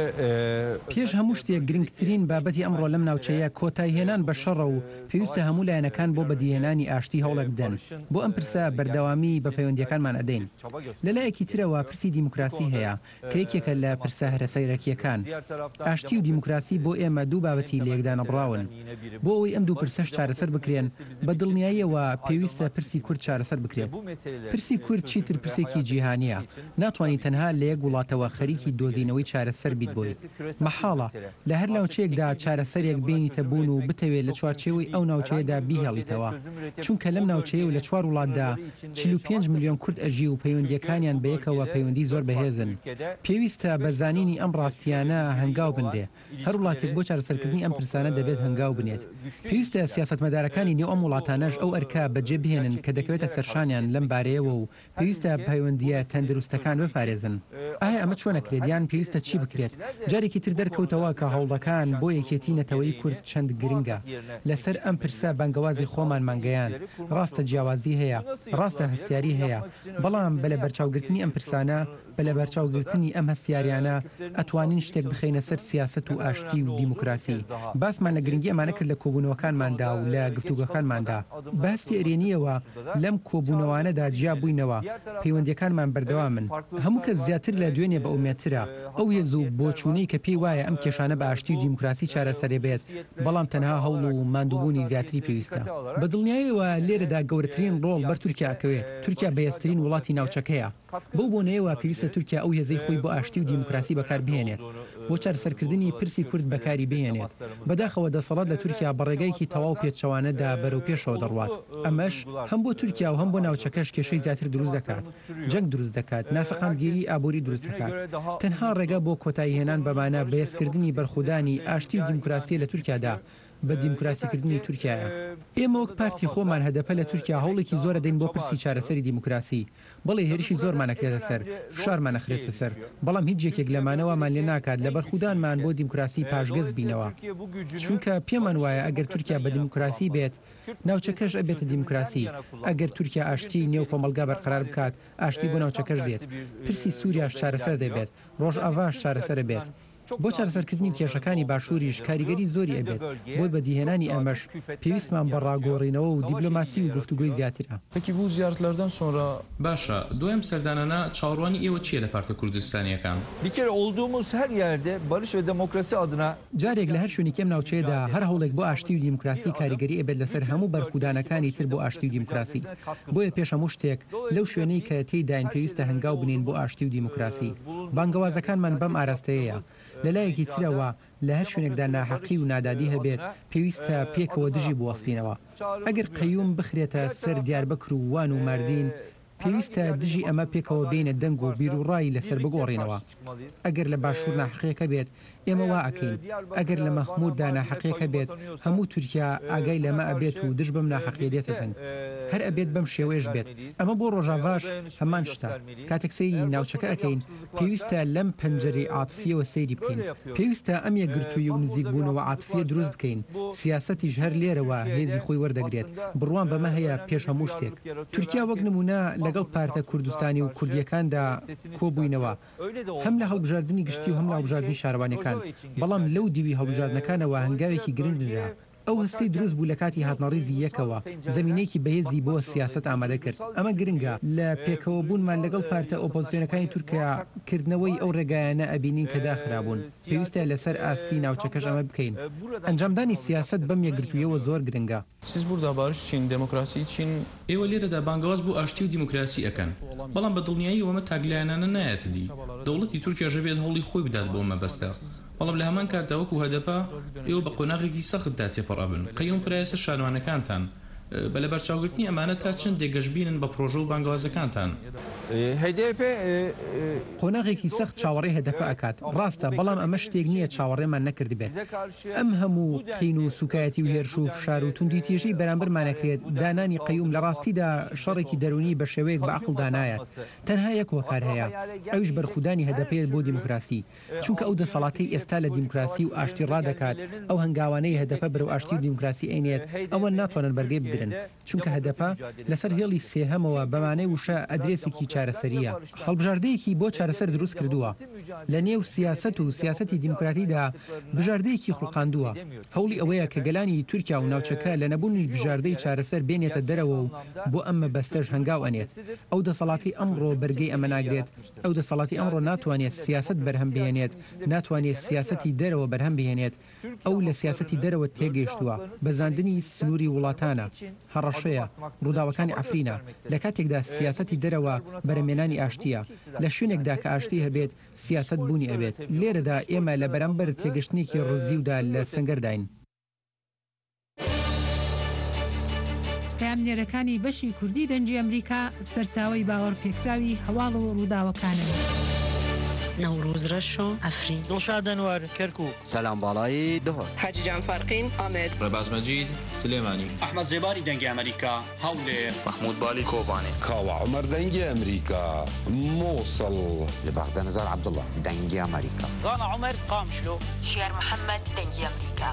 Speaker 13: پێش هەموو شتێک گرنگترین بابەتی ئەمڕۆ لەم ناوچەیە کۆتایهێنان بە شەڕە و پێویستە هەموو لایەنەکان بۆ بەدیهێنانی ئاشتی هەوڵێک بدەن بۆ ئەم پرسە بەردەوامی بە پەیوەندیەکانمان ئەدەین. لەلایەکی ترەوە پرسی دیموکراسی هەیە کە یەکێکە لە پرسە هەرە سەیرەکیەکان. ئاشتی و دیموکراسی بۆ ئێمە دوو بابەتی لە یەکدا نەبڕاون. بۆ ئەوەی ئەم دوو پرسەش چارەسەر بکرێن بە دڵنیاییەوە پێویستە پرسی کورد چارەسەر بکرێت. پرسی کورد چیتر پرسێکی جیهانیە. ناتوانین تەنها لە یەک وڵاتەوە خەریکی دۆزینەوەی چارەسەر بیت بۆی. مەحاڵە لە هەر ناوچەیەکدا چارەسەرێک بینیتە بوون و بتەوێت لە چوارچێوەی ئەو ناوچەیەدا بیهێڵیتەوە. چونکە لەم ناوچەیە و لە 4 وڵاتدا 45 میلیۆن کورد ئەژی و پەیوەندیەکانیان بەیەکەوە پەیوەندی زۆر بەهێزن. پێویستە بە زانینی ئەم ڕاستیانە هەنگاو بنرێ. هەر وڵاتێک بۆ چارەسەرکردنی ئەم پرسانە دەبێت هەنگاو بنێت. پێویستە سیاسەتمەدارەکانی نێو ئەم وڵاتانەش ئەو ئەرکە بەجێ بهێنن کە دەکەوێتە سەرشانیان لەم بارەیەوە و پێویستە پەیوەندیە تەندروستەکان بپارێزن. ئایا ئەمە چۆن نەکرێت یان پێویستە چی بکرێت؟ جارێکی تر دەرکەوتەوە کە هەوڵەکان بۆ یەکێتی نەتەوەی کورد چەند گرنگە. لەسەر ئەم پرسە بانگەوازی خۆمان مانگەیان. ڕاستە جیاوازی هەیە، ڕاستە هەستیاری هەیە، بەڵام بە لە بەرچاوگرتنی ئەم پرسانە بە لە بەرچاوگرتنی ئەم هەستیاریانە ئەتوانین شتێک بخینە سەر سیاست و ئاشتی و دیموکراسی. باسمان لە گرنگی ئەمانە کرد لە کۆبوونەوەکانماندا و لە گفتوگەکانماندا. باستی ئەرێنیەوە لەم کۆبوونەوانەدا جیا بووینەوە پەیوەندیەکانمان بەردەوامن. هەموو کەس زیاتر لە دوێنێ بە ئومێترە ئەو هێز و بۆچوونەی کە پێی وایە ئەم کێشانە بە ئاشتی و دیموکراسی چارەسەرێ بێت بەڵام تەنها هەوڵ و ماندووبوونی زیاتری پێویستە. بە دڵنیاییەوە لێرەدا گەورەترین ڕۆڵ بەر تورکیاکەوێت. تورکیا بەهێزترین وڵاتی ناوچەکەیە. بەو بۆنەیەوە پێویستە تورکیا ئەو هێزەی خۆی بۆ ئاشتی و دیموکراسی بەکار بهێنێت بۆ چارەسەرکردنی پرسی کورد بەکاری بهێنێت. بەداخەوە دەسەڵات لە تورکیا بە ڕێگایکی تەواو پێچەوانەدا بەرەو پێشەوە دەڕوات. ئەمەش هەم بۆ تورکیا و هەم بۆ ناوچەکەش کێشەی زیاتر دروست دەکات. جەنگ دروست دەکات، ناسەقامگیری ئابووری دروست دەکات. تەنها ڕێگا بۆ کۆتاییهێنان بەمانە بەهێزکردنی بەرخودانی ئاشتی و دیموکراسی لە تورکیادا بە دیموکراسیکردنی تورکایە. ئێمە وەک پارتی خۆمان هەدەپە لە تورکیا هەوڵێکی زۆرە دەین بۆ پرسی چارەسەری دیموکراسی. بەڵێ هێرشی زۆرمانەکرێتە سەر، فشارمان نەخرێتە سەر، بەڵام هیچ جێکێک لەمانەوەمان لێ ناکات لە بەرخودانمان بۆ دیموکراسی پاشگەز بینەوە. چونکە پێمان وایە ئەگەر تورکیا بە دیموکراسی بێت، ناوچەکەش ئەبێتە دیموکراسی. ئەگەر تورکیا ئاشتی نێو کۆمەلگا بەرقرار بکات، ئاشتی بۆ ناوچەکەش دێت. پرسی سووریاش چارەسەر دەبێت، ڕۆژئاواش چارەسەر بێت. بۆ چارەسەرکردنی کێشەکانی باشووریش کاریگەری زۆری ئەبێت. بۆی بەدیهێنانی ئەمەش پێویستمان بە ڕاگۆڕینەوە و دیپلۆماسی و گفتوگوی زیاترە.
Speaker 11: Peki bu ziyaretlerden sonra
Speaker 12: باشە دوێم سەردانانە چاوەڕوانی ئێوە چیە لە پارتە کوردستانیەکان؟
Speaker 3: Bir kere olduğumuz her yerde barış ve demokrasi adına
Speaker 13: جارێک لە هەر شوێنێکی ئەم ناوچەیەدا هەر هەوڵێک بۆ ئاشتی و دیموکراسی کاریگەری ئەبێت لەسەر هەموو بەرخودانەکانی تر بۆ ئاشتی و دیموکراسی. بۆیە پێش هەموو شتێک لەو شوێنەی کە تێیداین پێویستە هەنگاو بنین بۆ ئاشتی و دیموکراسی. بانگەوازەکانمان بەم ئاراستەیە. لەلایەکی ترەوە لە هەر شوێنێکدا ناحەقی و نادادی هەبێت پێویستە پێکەوە دژی بوەستینەوە. ئەگەر قەیوم بخرێتە سەر دیاربەکر و وان و ماردین پێویستە دژی ئەمە پێکەوە بینە دەنگ و بیر و ڕایی لەسەر بگۆڕینەوە. ئەگەر لە باشوور ناحقیەکە بێت ئێمە وا ئەکەین، ئەگەر لە مەخموددا ناحقیەکە بێت هەموو تورکیا ئاگای لەمە ئەبێت و دژ بەم ناحقیە دێتە دەنگ. هەر ئەبێت بەم شێوەیەش بێت. ئەمە بۆ ڕۆژاواش هەمان شتە. کاتێک سەیری ناوچەکە ئەەکەین پێویستە لەم پەنجەرەی عاتفیەوە سەیری بکەین. پێویستە ئەم یەکگرتووی و نزیک بوونەوە عاتفیە دروست بکەین. سیاسەتیش هەر لێرەوە هێزی خۆی وەردەگرێت. بڕوان بەمە هەیە پێش هەموو شتێک. تورکیا وەک نمونە لەگەڵ پارتە کوردستانی و کوردیەکاندا کۆبووینەوە، هەم لە هەڵبژاردننی گشتی و هەم لە هەڵبژاردننی شارەوانەکان. بەڵام لەو دیوی هەڵبژاردنەکانەوە هەنگاوێکی گرنگدا. ئەو هەستەی دروست بوو لە کاتی هاتنەڕیزی یەکەوە زمینەیەکی بەهێزی بۆ سیاست ئامادە کرد. ئەمە گرنگە لە پێکەوە بوونمان لەگەڵ پارتە ئۆپۆزیسیۆنەکانی تورکیا کردنەوەی ئەو ڕێگایانە ئەبینین کە داخرابوون. پێویستە لەسەر ئاستی ناوچەکەش ئەمە بکەین. ئەنجامدانی سیاست بەم یەکگرتوویەوە زۆر گرنگە.
Speaker 11: سیز بووردا باش چین دموکراسی چین
Speaker 12: ئێوە لێرەدا بانگەواز بۆ ئاشتی و دیموکراسی ئەەکەن، بەڵام بە دڵنیایی ئەومە تاگلایانانە نایەتە دی. دەوڵەتی تورکیا ژەبێت هەوڵی خۆی بدات بۆ مەبەستە، بەڵام لە هەمان کاتەوەکو هەدەپا ئێوە بە قۆناغێکی سەختدا تێپەڕابن. قەیوم کرایەسە شانوانەکانتان بە لە بەرچاوگرتنی ئەمانە تا چەند دێگەشببینن بە پرۆژە و بانگوازەکانتان.
Speaker 13: قۆناغێکی سەخت چاوەڕێ هەدەپە ئەکات. ڕاستە، بەڵام ئەمە شتێک نییە چاوەڕێمان نەکرد بێت. ئەم هەموو قین و سوکایەتی و هێرش و فشار و توندی تێژەی بەرامبەرمانەکرێت. دانانی قەیوم لە ڕاستیدا شەڕێکی دەرونی بە شێوەیەک بە عەقڵدا نایەت. تەنها یەک هۆکار هەیە، ئەویش بەرخودانی هەدەپەیە بۆ دیموکراسی. چونکە ئەو دەسەڵاتی ئێستا لە دیموکراسی و ئاشتی ڕادەکات، ئەو هەنگاوانەی هەدەپە بەرەو ئاشتی و دیموکراسی ئەینێت، ئەوە ناتوانن بەرگەی بگرن. چونکە هەدەپە لەسەر هێڵی سێهەمەوە بەمانەی وشە ئەدرێسێکی چارەسەریە. هەڵبژاردەیەکی بۆ چارەسەر دروست کردووە. لە نێو سیاست و سیاسەتی دیموکراتیدا بژاردەیەکی خوڵقاندووە. هەوڵی ئەوەیە کە گەلانی تورکیا و ناوچەکە لە نەبوونی بژاردەی چارەسەر بێنێتە دەرەوە و بۆ ئەمە بەستەش هەنگاو ئەنێت. ئەو دەسەڵاتی ئەمڕۆ بەرگەی ئەمە ناگرێت. ئەو دەسەڵاتی ئەمڕۆ ناتوانێت سیاست بەرهەم بهێنێت، ناتوانێت سیاسەتی دەرەوە بەرهەم بهێنێت. ئەو لە سیاسەتی دەرەوە تێگەیشتووە. بەزاندنی سنووری وڵاتانە، هەڕەشەیە، ڕووداوەکانی ئەفرینە. لە کاتێکدا سیاسەتی دەرەوە بەرەمێنانی ئاشتیە. لە شوێنێکدا کە ئاشتی هەبێت سیاست بوونی ئەبێت. لێرەدا ئێمە لە بەرامبەر تێگەشتنێکی ڕزیودا لە سەنگەرداین.
Speaker 14: پامنێرەکانی بەشی کوردی دەنگی ئەمریکا سەرچاوی باوەڕ پێکراوی هەواڵ و ڕووداوەکانن.
Speaker 15: نوروز رشو افرین
Speaker 16: دڵشاد ئەنوار کەرکووک
Speaker 17: سەلام باڵایی دهۆر
Speaker 18: حاجی جان فارقین ئامێد
Speaker 12: ڕێباز مەجید سلێمانی
Speaker 19: ئەحمەد زێباری دەنگی ئەمریکا هەولێر
Speaker 20: محمود بالی کۆبانێ
Speaker 21: کاوە عومەر دەنگی ئەمریکا مووسڵ
Speaker 22: لە بەغدە نەزار عەبدوڵڵا دەنگی ئەمریکا
Speaker 23: زانا عومەر قامشلۆ
Speaker 24: شێر محەممەد دەنگی ئەمریکا.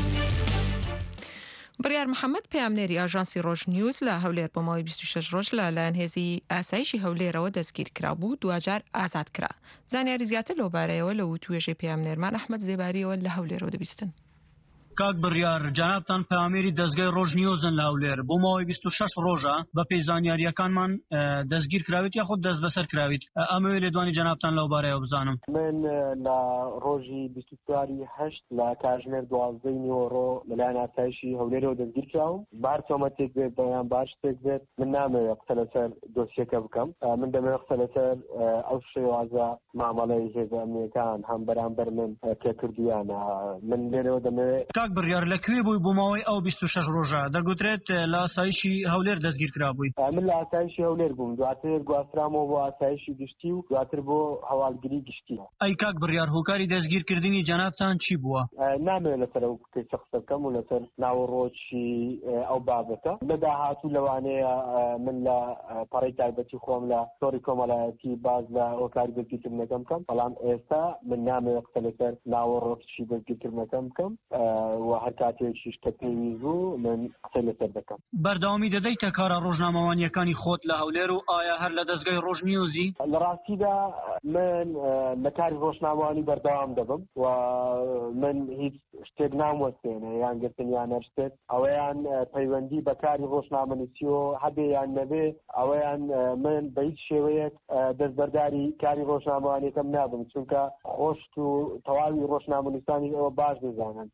Speaker 2: بڕیار محەممەد پامنێری ئاژانسی ڕۆژ نیوز لە هەولێر بۆ ماوەی 26 ڕۆژ لەلایەن هێزی ئاسایشی هەولێرەوە دەستگیر کرابوو، دوجار ئازاد کرا. زانیاری زیاتر لەوبارەیەوە لە توێژەی پامنێرمان ئەحمەد زێباریەوە لە هەولێرەوە دەبیستن.
Speaker 16: کاک بڕیار جانابتان پامێری دەستگای ڕۆژ نیوزن لە هەولێر بۆ ماوەی 26 ڕۆژە بە پێی زانیاریەکانمان دەستگیر کراویت یاخود دەست بەسەر کراویت. ئەمەوێ لێدوانی جانابتان لەوبارەیەوە بزانم.
Speaker 25: من لە ڕۆژی 24/8 لە کاتژمێر 12 نیوەڕۆ لەلایەن ئاسایشی هەولێرەوە دەستگیر کراوم. بار تۆمەتێک بێت بەیان باش شتێک بێت من نامەوێت قسە لەسەر دۆسیەکە بکەم. من دەمەوێت قسە لەسەر ئەو شێوازە مامەڵەی هێز ئەمنیەکان هەم بەرامبەر من پێکردویانە. من لێرەوە دەمەوێت
Speaker 16: کاک بڕیار لەکوێ بووی بۆ ماوەی ئەو 26 ڕۆژە دەگوترێت لە ئاسایشی هەولێر دەستگیر کرابووی.
Speaker 25: من لە ئاسایشی هەولێر بووم، دواتر گواسترامەوە بۆ ئاسایشی گشتی و دواتر بۆ هەواڵگری گشتی.
Speaker 16: ئەی کاک بڕیار هۆکاری دەستگیرکردنی جانابتان چی بووە؟
Speaker 25: نامەوێت لەسەر ئەو قسە بکەم و لەسەر ناوەڕۆکی ئەو بابەتە. لە داهاتوو لەوانەیە من لە پەڕەی تایبەتی خۆم لە تۆڕی کۆمەڵایەتی باز لە هۆکاری دەستگیرکردنەکەم بکەم، بەڵام ئێستا من نامەوێت قسە لەسەر ناوەڕۆکی دەستگیرکردنەکەم بکەم و هەر کاتێکیش کە پێویست بوو من قسەی لەسەر دەکەم.
Speaker 16: بەردەوامی دەدەیتە کارە ڕۆژنامەوانیەکانی خۆت لە هەولێر و ئایا هەر لە دەستگای ڕۆژ نیوزی؟
Speaker 25: لە ڕاستیدا من لە کاری ڕۆژنامەوانی بەردەوام دەبم و من هیچ شتێک ناموەستێنێ یان گرتن یان هەر شتێک ئەوەیان پەیوەندی بە کاری ڕۆژنامەنووسی و هەبێ یان نەبێ ئەوەیان من بە هیچ شێوەیەک دەستبەرداری کاری ڕۆژنامەوانیەکەم نابم، چونکە خۆشت و تەواوی ڕۆژنامەنووسانی ئەوە باش دەزانن هەر کەسێک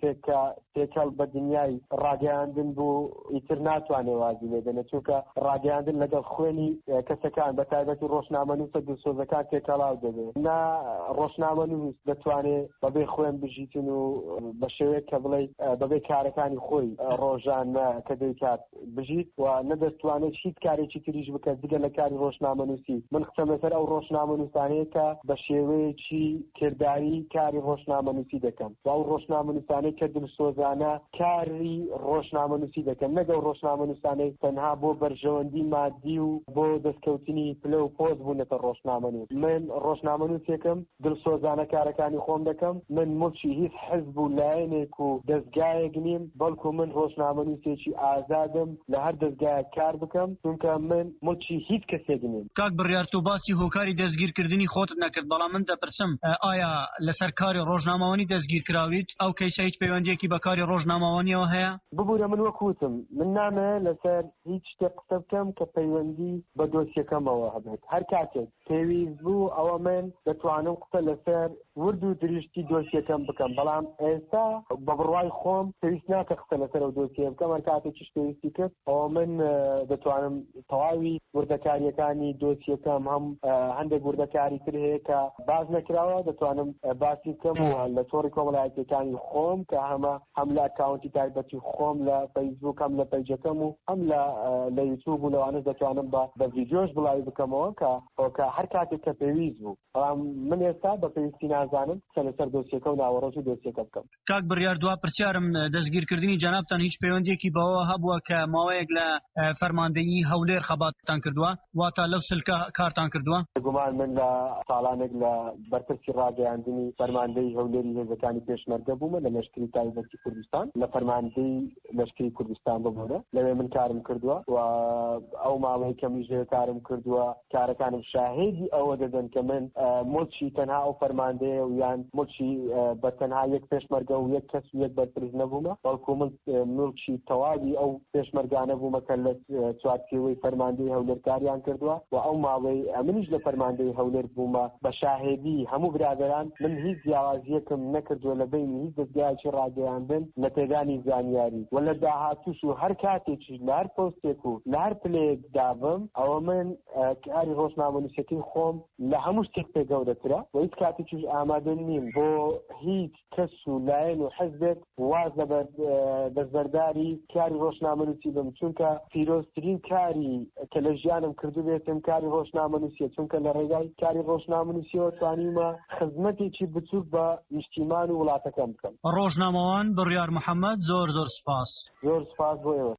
Speaker 25: کەسێک کە تێکەڵ بە دنیای ڕاگەیاندن بوو ئیتر ناتوانێت وازی لێدەنێت چونکە ڕاگەیاندن لەگەڵ خوێنی کەسەکان بە تایبەتی ڕۆژنامەنووسە دڵسۆزەکان تێکەڵاو دەبێت نا ڕۆژنامەنووس دەتوانێت بەبێ خوێن بژیتن و بە شێوەیەک کە بڵێ بەبێ کارەکانی خۆی ڕۆژانە کە دەیکات بژیت و نەدەتوانێت هیچ کارێکی تریش بکات دیگە لە کاری ڕۆژنامەنووسی من قسەم لەسەر ئەو ڕۆژنامەنووسانەیە کە بە شێوەیەکی کردداری کاری ڕۆژنامەنووسی دەکەن و ئەو ڕۆژنامەنووسانەی کە دڵسۆزانە کاری ڕۆژنامەنووسی دەکەن نەگە ڕۆژنامەنووسانەی تەنها بۆ بەرژەوەندی مادی و بۆ دەستکەوتنی پلە و پۆز بوونەتە ڕۆژنامەنووس من ڕۆژنامەنووسێکم دڵسۆزانە کارەکانی خۆم دەکەم من ملکی هیچ حزب و لایەنێک و دەستگایەک نیم بەڵکو من ڕۆژنامەنووسێکی ئازادم لە هەر دەستگایەک کار بکەم چونکە من ملکی هیچ کەسێک نیم.
Speaker 16: کاک بڕیار تۆ باسی هۆکاری دەستگیرکردنی خۆتت نەکرد بەڵام من دەپرسم ئایا لەسەر کاری ڕۆژنامەوانی دەستگیرکراویت ئەو کەیسە هیچ پەیوەندیەکی بە کاری ڕۆژنامەوانیەوە هەیە؟
Speaker 25: ببوورە من وەکوتم من نامەیە لەسەر هیچ شتێک قسە بکەم کە پەیوەندی بە دۆسیەکەمەوە هەبێت هەر کاتێک پێویست بوو ئەوە من دەتوانم قسە لەسەر ورد و دریشتی دۆسیەکەم بکەم بەڵام ئێستا بە بڕوای خۆم پێویست ناکە قسە لەسەر ئەو دۆسیە بکەم هەر کاتێکیش پێویستی کرد ئەوە من دەتوانم تەواوی وردەکاریەکانی دۆسیەکەم هەم هەندێک وردەکاری تر هەیە کە باز نەکراوە دەتوانم باسی بکەم و لە تۆڕی کۆمەڵایەتیەکانی خۆم کە هەم لە ئەکاونتی تایبەتی خۆم لە فەیسبوک هەم لە پەیجەکەم و هەم لە یوتیوب و لەوانەش دەتوانم بە ڤیدیۆش بڵاوی بکەمەوە کە هەر کاتێک کە پێویست بوو بەڵام من ئێستا بە پێویستی نازانم کە لەسەر دۆسیەکە و ناوەڕۆژ و دۆسیەکە بکەم.
Speaker 16: کاک بڕیار دوا پرسیارم دەستگیرکردنی جەنابتان هیچ پەیوەندیەکی بەوە هەبووە کە ماوەیەک لە فەرماندەیی هەولێر خەباتتان کردووە واتە لەو سلکە کارتان کردووە؟
Speaker 25: گومان من لە ساڵانێک لە بەرپرسی ڕاگەیاندنی فەرماندەی هەولێری هێزەکانی پێشمەرگە بوومە لە لەشکری تایبەتی کوردستان لە فەرماندەی لەشکری کوردستان ببوورە لەوێ من کارم کردووە و ئەو ماوەی کە میژێ کارم کردووە کارەکانم شاهێدی ئەوە دەدەن کە من ملکی تەنها ئەو فەرماندەیە و یان ملکی بە تەنها یەک پێشمەرگە و یەک کەس و یەک بەرپرس نەبوومە بەڵکو من ملکی تەواوی ئەو پێشمەرگانە بوومە کە لە چوارچێوەی فەرماندەی هەولێر کاریان کردووە و ئەو ماوەی منیش لە فەرماندەی هەولێر بوومە بە شاهێدی هەموو برادران من هیچ جیاوازیەکم نەکردووە لە بینی هیچ دەستگایەکی ڕاگەیاندن لە پێدانی زانیاری و لە داهاتووش و هەر کاتێکی لە هەر پۆستێک و لە هەر پلەیەک دابم ئەوە من کاری ڕۆژنامەنووسەکەی خۆم لە هەموو شتێک پێ گەورەترە و هیچ کاتێکیش ئامادە نیم بۆ هیچ کەس و لایەن و حەزبێک واز لە دەستبەرداری کاری ڕۆژنامەنووسی بم چونکە پیرۆزترین کاری کە لە ژیانم کردو بێتم کاری ڕۆژنامەنووسیە چونکە لە ڕێگای کاری ڕۆژنامەنووسیەوە توانیمە خزمەتێکی بچووک بە نیشتیمان و وڵاتەکەم بکەم.
Speaker 16: ڕۆژنامەوان بڕیار محەممەد زۆر سپاس.
Speaker 25: زۆر سپاس بۆ ئێوە.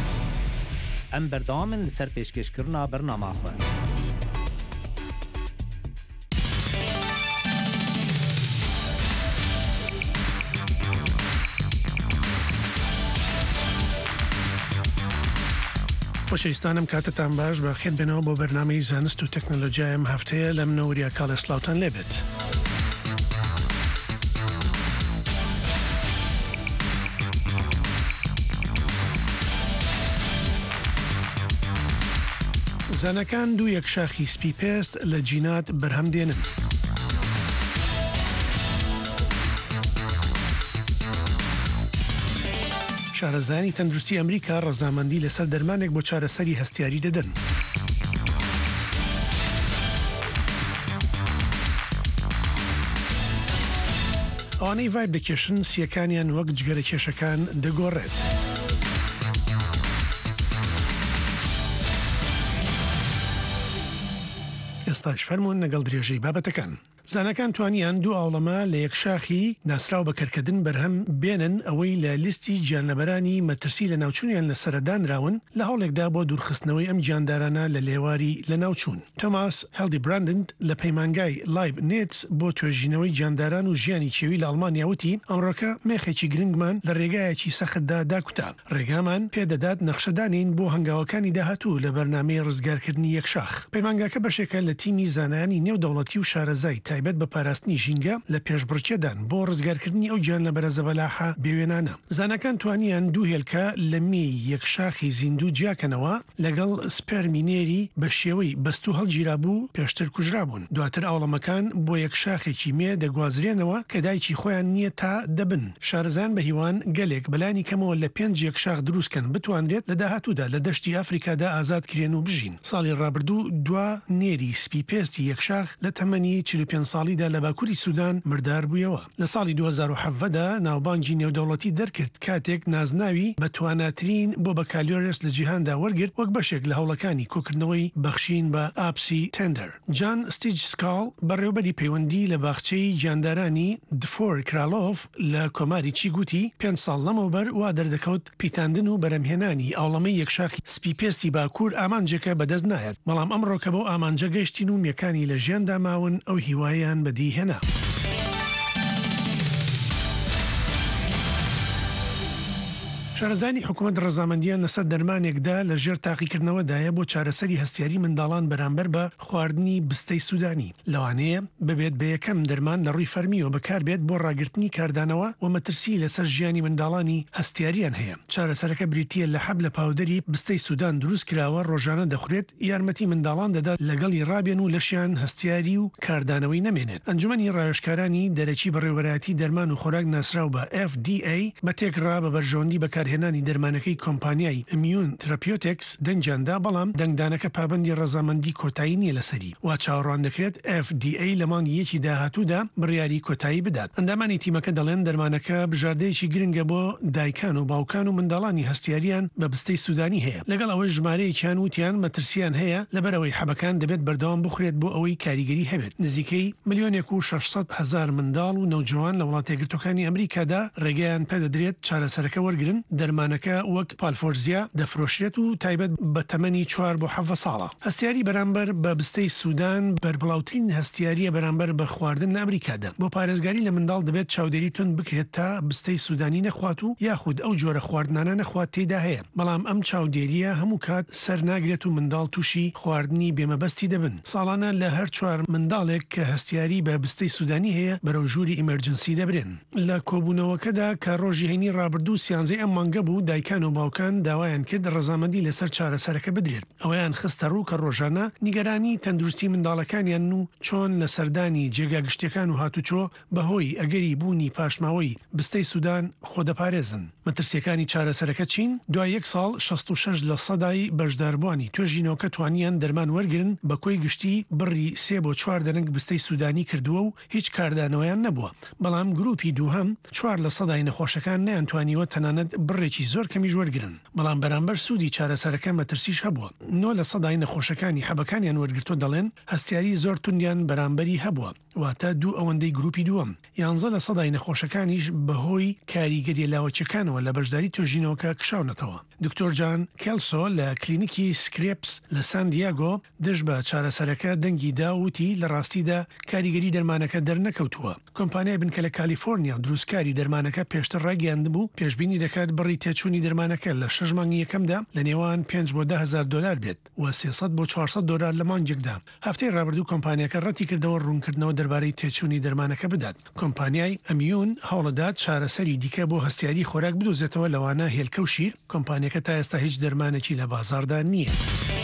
Speaker 5: ئەم بەردەوامن لەسەر پێشکەشکردنا بەرنامەخۆن.
Speaker 17: خۆشەویستانم کاتتان باش بە خێر بێنەوە بۆ بەرنامەی زانست و تەکنۆلۆژیای ئەم هەفتەیە لە منەوەریا کاڵە سلااوتان لێبێت. زانەکان دوو یەکشاخی سپی پێست لە جینات بەرهەم دێنن. شارەزایانی تەندروستی ئەمریکا ڕەزامەندی لەسەر دەرمانێک بۆ چارەسەری هەستیاری دەدەن. ئەوانەی ڤایب دەکێشن سیەکانیان وەک جگەرە کێشەکان دەگۆڕێت. ئێستاش فەرمونون لەگەڵ درێژەی بابەتەکان. زانەکان توانیان دوو ئاوڵەمە لە یەکشاخی ناسراو بەکەرکردن بەرهەم بێنن ئەوەی لە لیستی گیانلەبەرانی مەترسی لە ناوچوونیان لە سەردانراون لە هەوڵێکدا بۆ دوورخستنەوەی ئەم گیاندارانە لە لێواری لە ناوچوون. تۆماس هەلدی براندند لە پەیمانگای لایب نێتس بۆ توێژینەوەی گیانداران و ژیانی چێوی لە ئەڵمانیا وتی ئەمڕۆکە مێخێکی گرنگمان لە ڕێگایەکی سەختدا داکوتا. ڕێگامان پێدەدات نەخشەدانین بۆ هەنگاوەکانی داهاتوو لە بەرنامەی ڕزگارکردنی یەکشاخ. پەیمانگاکە بەشێکە لە تیمی زانایانی نێودەوڵەتی و شارەزای تایبەت بە پاراستنی ژینگە لە پێشبڕکێدان بۆ ڕزگارکردنی ئەو گیان لە بەرە زەبەلاحە بێوێنانە. زانەکان توانیان دوو هێلکە لە مێی یەکشاخی زیندوو جیاکەنەوە لەگەڵ سپەرمینێری بە شێوەی بەستوو هەڵگیرابوو پێشتر کوژرابوون. دواتر ئاوڵەمەکان بۆ یەکشاخێکی مێ دەگوازرێنەوە کە دایکی خۆیان نییە تا دەبن. شارەزان بە هیوان گەلێک بەلانی کەمەوە لە 5 یەکشاخ دروستکەن بتوانرێت لە داهاتوودا لە دەشتی ئەفریکادا ئازاد کرێن و بژین. ساڵی ڕابردوو دوا نێری سپیپێستی یەکشاخ لە تەمەنی 45 ساڵیدا لە باکووری سوودان مردار بوویەوە. لە ساڵی 2017دا ناوبانگی نێودەوڵەتی دەرکرد کاتێک نازناوی بە تواناترین بۆ بەکالیۆرس لە جیهاندا وەرگرت وەک بەشێک لە هەوڵەکانی کۆکردنەوەی بەخشین بە ئاپسی تندەر. جان ستیج سکاڵ بەڕێوەبەری پەیوەندی لە باخچەی گیاندارانی دفۆر کرالۆف لە کۆماری چی گوتی 5 ساڵ لەمەوبەر وا دەردەکەوت پیتاندن و بەرەمهێنانی ئاوڵەمەی یەکشاخی سپیپێستی باکوور ئامانجێکە بەدەست نایەت. بەڵام ئەمڕۆ کە بۆ ئامانجە گەشتین و میەکانی لە ژیاندا ماون ئەو هیوایان بەدی هێنا. شارەزانی حکوومەت ڕەزامەندیان لەسەر دەرمانێکدا لە ژێر تاقیکردنەوەدایە بۆ چارەسەری هەستیاری منداڵان بەرامبەر بە خواردنی بستەی سوودانی. لەوانەیە ببێت بە یەکەم دەرمان لە ڕووی فەرمیەوە بەکاربێت بۆ ڕاگررتنی کاردانەوە و مەترسی لەسەر ژیانی منداڵانی هەستیاریان هەیە. چارەسەرەکە بریتیە لە حەب لە پاودەری بستەی سوودان دروست کراوە ڕۆژانە دەخورێت یارمەتی منداڵان دەدات لەگەڵی ڕابێن و لەشیان هەستیاری و کاردانەوەی نەمێنێت. ئەنجومەنی ڕایشکارانی دەرەکی بەڕێوەبەرایەتی دەرمان و خۆراک ناسراو بە FDA بە تێکڕا بە بەرژەوەندی بەکارهێنانی دەرمانەکەی کۆمپانیای ئیمیون تراپیۆتێکس دەنجاندا، بەڵام دەنگدانەکە پابندی ڕەزامەندی کۆتایی نیە لەسەری وا چاوەڕوان دەکرێت FDA لە مانگی یەکی داهاتوودا بڕیاری کۆتایی بدات. ئەندامانی تیمەکە دەڵێن دەرمانەکە بژاردەیەکی گرنگە بۆ دایکان و باوکان و منداڵانی هەستیاریان بە بستەی سوودانی هەیە. لەگەڵ ئەوەی ژمارەیەکیان وتیان مەترسیان هەیە لەبەرەوەی حەبەکان دەبێت بەردەوام بخورێت بۆ ئەوەی کاریگەری هەبێت. نزیکەی 1,600,000 منداڵ و نەوجوان لە وڵاتە یەکگرتوەکانی ئەمریکادا ڕێگەیان پێدەدرێت چارەسەرەکە وەرگرن. دەرمانەکە وەک پالفۆرزیا دەفرۆشرێت و تایبەت بە تەمەنی 4 بۆ 7 ساڵە. هەستیاری بەرامبەر بە بستەی سوودان بەربڵاوترین هەستیاریە بەرامبەر بە خواردن لە ئەمریکادا. بۆ پارێزگاری لە منداڵ دەبێت چاودێری تون بکرێت تا بستەی سوودانی نەخوات و یاخود ئەو جۆرە خواردنانە نەخوات تێدا هەیە. بەڵام ئەم چاودێریە هەموو کات سەر ناگرێت و منداڵ تووشی خواردنی بێمەبەستی دەبن. ساڵانە لە هەر 4 منداڵێک کە هەستیاری بە بستەی سوودانی هەیە بەرەو ژووری ئیمەرجنسی دەبرێن. لە کۆبوونەوەکەدا کە ڕۆژی هەینی ڕابردوو سیانزەی ئەم مانگە بوو دایکان و باوکان داوایان کرد ڕەزامەندی لەسەر چارەسەرەکە بدرێت. ئەویان خستە ڕوو کە ڕۆژانە نیگەرانی تەندروستی منداڵەکانیان و چۆن لە سەردانی جێگا گشتەکان و هاتوچۆ بەهۆی ئەگەری بوونی پاشماوەی بستەی سوودان خۆدەپارێزن. مەترسیەکانی چارەسەرەکە چین؟ دوای 1 ساڵ 66% بەشداربوانی توێژینەوەکە توانیان دەرمان وەرگرن بە کۆی گشتی بڕی 3 بۆ 4 دەنگ بستەی سوودانی کردووە و هیچ کاردانەوەیان نەبووە. بەڵام گروپی دووهەم 4% نەخۆشەکان نەیانتوانیوە تەنانەت بڕێکی زۆر کەمیش وەرگرن. بەڵام بەرامبەر سوودی چارەسەرەکە مەترسیش هەبووە. 9% نەخۆشەکانی حەبەکانیان وەرگرتۆ دەڵێن هەستیاری زۆر توندیان بەرامبەری هەبووە. واتە دوو ئەوەندەی گروپی دووەم. 11% نەخۆشەکانیش بەهۆی کاریگەری لاوەچەکانەوە لە بەشداری توێژینەوەکە کشاونەتەوە. دکتۆر جان کێلسۆ لە کلینیکی سکرێپس لە سان دیاگۆ دژ بە چارەسەرەکە دەنگی داوتی لە ڕاستیدا کاریگەری دەرمانەکە دەرنەکەوتووە. کۆمپانیای بنکە لە کالیفۆرنیا دروستکاری دەرمانەکە پێشتر ڕاگەیاندبوو پێشبینی دەکات بڕی تێچوونی دەرمانەکە لە 6 مانگی یەکەمدا لە نێوان 5 بۆ 10,000 دلار بێت و 300 بۆ 400 دلار لە مانگێکدا. هەفتەی ڕابردوو کۆمپانیەکە ڕەتی کردەوە ڕوونکردنەوە دەربارەی تێچوونی دەرمانەکە بدات. کۆمپانیای ئەمیون هەوڵەدات چارەسەری دیکە بۆ هەستیاری خۆراک بدۆزێتەوە لەوانە هێلکە و شیر. کۆمپانیەکە تا ئێستا هیچ دەرمانێکی لە بازاردا نییە.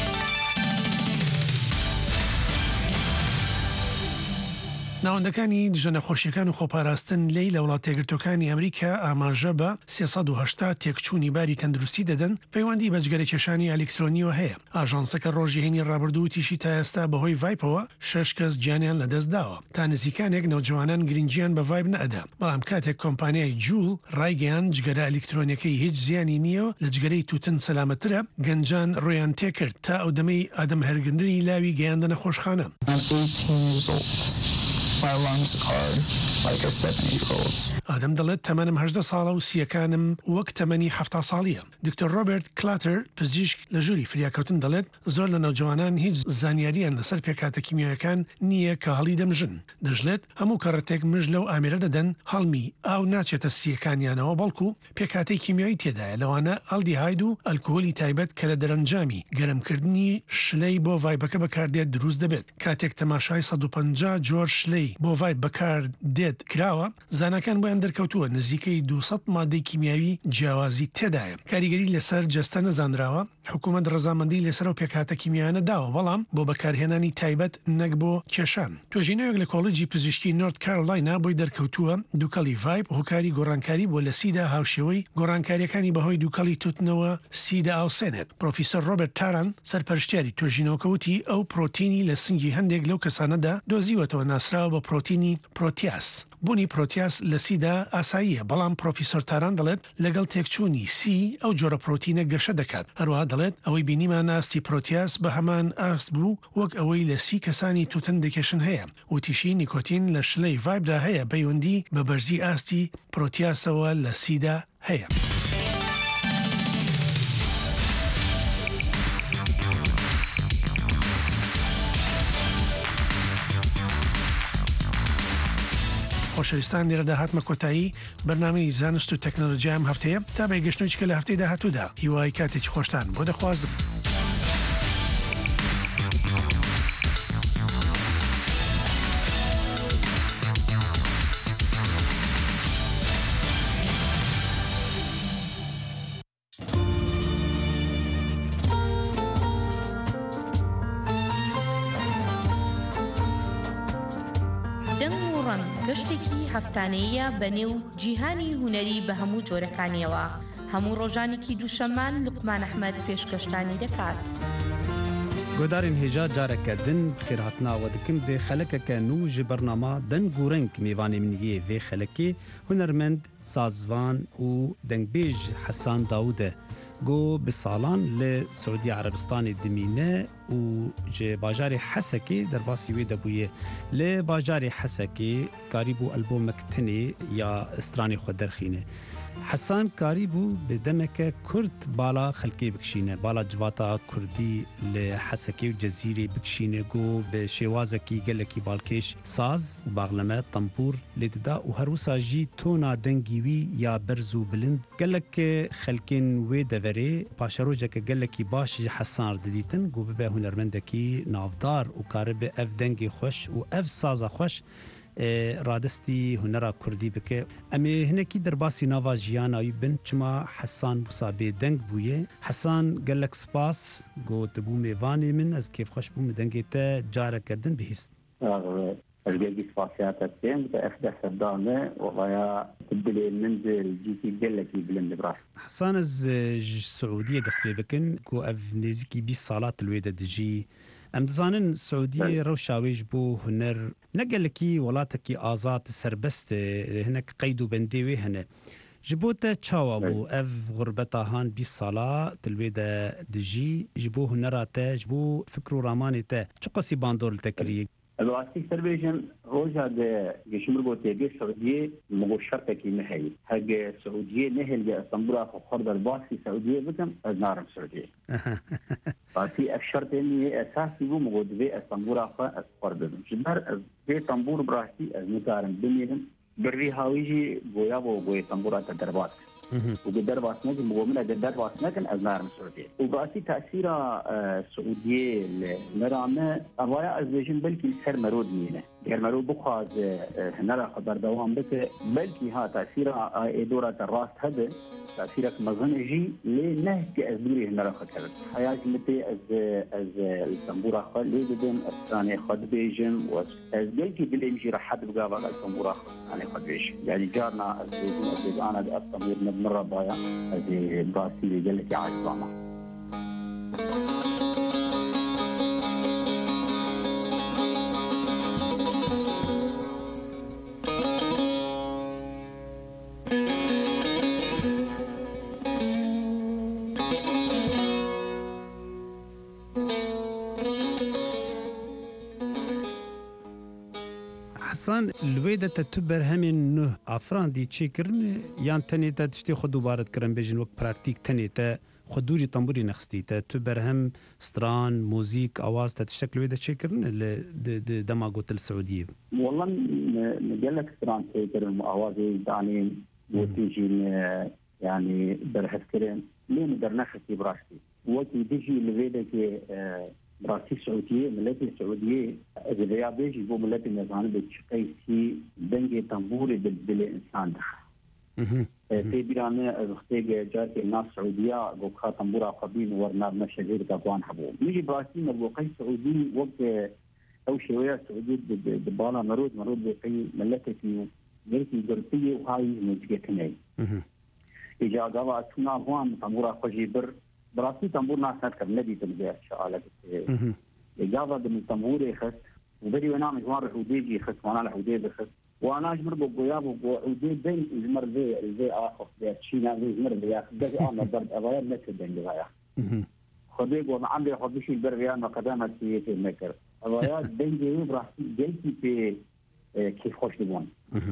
Speaker 17: ناوەندەکانی دژە نەخۆشیەکان و خۆپاراستن لێی لە وڵاتە یەکگرتوەکانی ئەمریکا ئاماژە بە 380 تێکچوونی باری تەندروستی دەدەن پەیوەندی بە جگەرە کێشانی ئەلکترۆنیەوە هەیە. ئاژانسەکە ڕۆژی هەینی ڕابردوو تیشی تا ئێستا بەهۆی ڤایپەوە 6 کەس گیانیان لەدەست داوە. تا نزیکانێک نەوجوانان گرنگیان بە ڤایب نەئەدا. بەڵام کاتێک کۆمپانیای جوول ڕایگەیان جگەرە ئەلکترۆنیەکەی هیچ زیانی نییە لە جگەرەی تووتن سەلامەترە، گەنجان ڕۆیان تێکرد تا ئەو دەمەی ئادەم هەرگندنی لاوی گەیاندە نەخۆشخانە.
Speaker 6: My lungs are like a 7-year-old's.
Speaker 17: ئادەم دەڵێت تەمەنم 18 ساڵە و سیەکانم وەک تەمەنی 7 ساڵیە. دکتۆر ڕۆبرت کلاتر پزیشک لە ژووری فریاکەوتن دەڵێت زۆر لە نەوجوانان هیچ زانیاریان لەسەر پێکاتە کیمیۆیەکان نییە کە هەڵی دەمژن. دەژڵێت هەموو کەڕەتێک مژ لەو ئامێرە دەدەن هەڵمی ئاو ناچێتە سیەکانیانەوە بەڵکو پێکاتەی کیمیایی تێدایە لەوانە ئەلدیهاید و ئەلکۆهۆلی تایبەت کە لە دەرەنجامی گەرمکردنی شلەی بۆ ڤایبەکە بەکاردێت دروست دەبێت. کاتێک تەماشای 150 جۆر شلەی کیمیایی بۆ ڤایب بەکار دێت کراوە زانەکان بۆیان دەرکەوتووە نزیکەی 200 مادەی کیمیاوی جیاوازی تێدایە کاریگەری لەسەر جەستە نەزانراوە حکوومەت ڕەزامەندی لەسەر و پێکهاتە کیمیانە داوە بەڵام بۆ بەکارهێنانی تایبەت نەک بۆ کێشان توێژینەوەک لە کۆڵیجی پزیشکی نۆرت کارۆلاینا بۆی دەرکەوتووە دووکەڵی ڤایب هۆکاری گۆڕانکاری بۆ لە سیدا هاوشێوەی گۆڕانکاریەکانی بەهۆی دووکەڵی توتنەوە سیدا ئاوسێنێت پرۆفیسەر ڕۆبرت تاران سەرپەرشتیاری توێژینەوەکەوتی ئەو پرۆتینی لە سنگی هەندێک لەو کەسانەدا دۆزیوەتەوە ناسراوە بە پرۆتینی پرۆتیاس بوونی پرۆتیاس لە سیدا ئاساییە بەڵام پرۆفیسۆر تاران دەڵێت لەگەڵ تێکچوونی سی ئەو جۆرە پرۆتینە گەشە دەکات هەروەها دەڵێت ئەوەی بینیمان ئاستی پرۆتیاس بە هەمان ئاست بوو وەک ئەوەی لە سی کەسانی توتن دەکێشن هەیە وتیشی نیکۆتین لە شلەی ڤایبدا هەیە پەیوەندی بە بەرزی ئاستی پرۆتیاسەوە لە سیدا هەیە. خۆشەویستان لێرەدا هاتمە کۆتایی بەرنامەی زانست و تەکنۆلۆژیا ئەم هەفتەیە تا بەیگەشتنەوەیکە لە هەفتەی داهاتوودا هیوای کاتێکی خۆشتان بۆ دەخوازم.
Speaker 4: گەشتێکی هەفتانەیە بەنێو جیهانی هونەری بە هەموو جۆرەکانیەوە هەموو ڕۆژانێکی دووشەمان لوقمان ئەحمەد پێشکەشتانی دەکات.
Speaker 5: گۆدارین هێژا جارەکە دن خێرهاتناوە دکم دێ خەلەکەکە نو ji بەرنامە دەنگ و رەنگ میوانê min yê vê xelekê hunermend sazvan û dengbêj Hesan Daud e got bi salan li Suudî Erebistanê dimîne û ji bajarê Hesekê derbasî wê debûye li bajarê Hesekê karî bû elbomek tinê ya stranê xwe derxîne. Hesan karî bû bi demeke Kurd bala xelkê bikişîne bala civata Kurdî li Hesekê û Cezîrê bikişîne got bi şêwazekî gelekî balkêş saz û baxleme tembûr lê dida û her wisa jî tona dengî wî ya berz û bilind gelek xelkên wê deverê paşerojeke gelekî baş ji Hesan didîtin got bibe hunermendekî navdar û karibe ev dengê xweş û ev saza xweş radestî hunera Kurdî bike. Em ê hinekî derbasî nava jiyana wî bin çima Hesan wisa bêdeng bûye. Hesan gelek spas got bû mêvanê min ez kêfxweş bûm dengê te careke din bihîst.
Speaker 7: Ez gelî spasiyata têm te ev destdane olaya bilê min cîkî gelekî bilind birast.
Speaker 5: Hesan ez ji Suudiyê dest pê bikin ku ev nêzîkî 20 sala wê de dijî. Em dizanin Suudiyê rewşa wê ji bo huner ne gelekî welatekî azad serbest hinek qeyd û bendê wê hene. Ji bo te çawa bû ev gurbeta han 20 sala wê de dijî ji bo hunera te ji bo fikr û ramanê te çi qasî bandor li te kiriye?
Speaker 7: Rastî serbêjin roja de geçimir got têgê Suudiyê migo şertekî me heye. Hege Suudiyê nehêlge Estenbûla xwe xwar derbasî Suudiyê bikim ez narim Suudiyê. Fatî ev şertê niye esasî bû migo divê Estenbûla xwe ez xwar bibim. Ji ber ez vê tembûr bi rastî ez nikarim bimînim. Bir vî hawî jî goya bo goyê tembûra te derbas. û bi derbas nekin migo min eger derbas nekin ez narim Suudiyê. û rastî tesîra Suudiyê li hunera me evaya ez bêjim belkî ser merod mîne. Ger merod bixwaze hunera xwe berdewam bike belkî ha tesîra êdora te rast hebe tesîrek mezin jî lê nehkî ez dûrê hunera xwe kevim. Heya jî li pê ez li tembûra xwe lê didim ez stranê xwe dibêjim û ez belkî dilêm jî rehet bigava ez tembûra xwe stranê xwe dibêjim. Yani carna ez bêjim ez bêjim ana ev tembûr min rabaya ez ê basî lê gelekî acizama.
Speaker 5: Hesan li wê de te tu berhemên nû afran dî çêkirin yan tenê te tiştê xwe dûbar dikirin bêjin wek praktîk tenê te xwe dûrî tembûrê nexistî te tu berhem stran mûzîk awaz te tiştek li wê de çêkirin li dema got li Suudiyê.
Speaker 7: Wallah gelek stran çêkirin awazê danîn gotî jî yani berhevkirin lê min dernexistî bi rastî. Wekî dijî li wê dekê براسي السعودية ملتي السعودية إذا بيجي بو ملتي نظام بتشقيسي دنجي تنبوري بالإنسان دخل في بيرانه اختيجه جات الناس السعوديه بوكا تنبورا قبيل ورنا مشاهير كوان حبو نيجي براسي مبوقي سعودي وقت او شويه سعودي دبالا مرود بقي ملكتي ملكي غربيه وهاي مجيتني اجا قوا تنا وان تنبورا قجيبر براسي تنبور ناس نذكر نبي تلقى شغاله اجابه من تنبوري خس وبدي وانا مجوار حديجي خس وانا الحديد خس وانا اجمر بقياب ودي بين اجمر زي اخر تشينا زي اجمر يا اخي انا ضرب ابغى نكتب يا خديق وما عندي خديش البريان وقدامه في مكر ابغى بين جيب راح جلتي في كيف خوش دون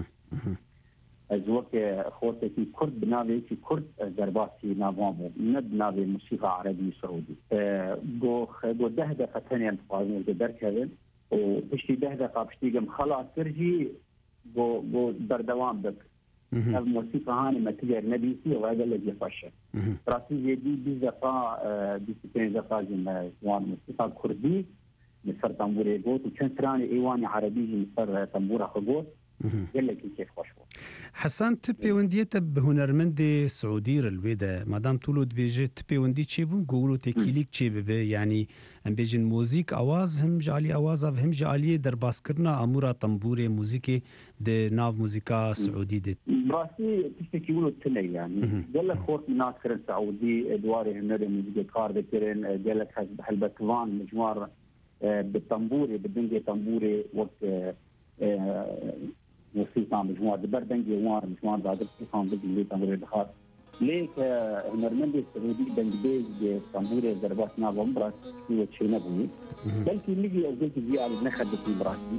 Speaker 7: ازوك خوتي في كرد بنابي في كرد ضرباتي نابامو ند نابي موسيقى عربي سعودي جو دهده ثانيه فاضل درك هذا وبشتي دهده قابشتي خلاص ترجي بو بردوام بك الموسيقى هاني ما تجر نبيسي وهذا اللي يفشل راسي دي بزقا ديسيبلين زقا جن موسيقى كردي مصر تنبوري بوت وكان تراني ايواني عربي مصر تنبورا خبوت قال لك كيف خوش
Speaker 5: حسان تبي ونديت بهنرمند سعودي الويدا مادام تولد بيجي تبي وندي تشيبون قولوا تكيليك تشيب يعني ام بيجن موزيك اواز هم جالي اواز هم جالي در باسكرنا امورا تنبوري موزيكي دي ناف موزيكا سعودي دي
Speaker 7: براسي تشتكي يقولوا تلي يعني قال لك خوت من ناس كرن سعودي ادواري هنر موزيكا كار ذكرن قال لك هالبكوان مجمار بالتنبوري بالدنجي تنبوري وقت موسيقى مجموعة بردنجي وان مجموعة بعد التقام بدي تنبوري دخار ليك هنرمندي السعودي دنجبيج تنبوري ضربات نابم براس هو شيء نبوي بلكي نجي أقولك جي على نخد في براسي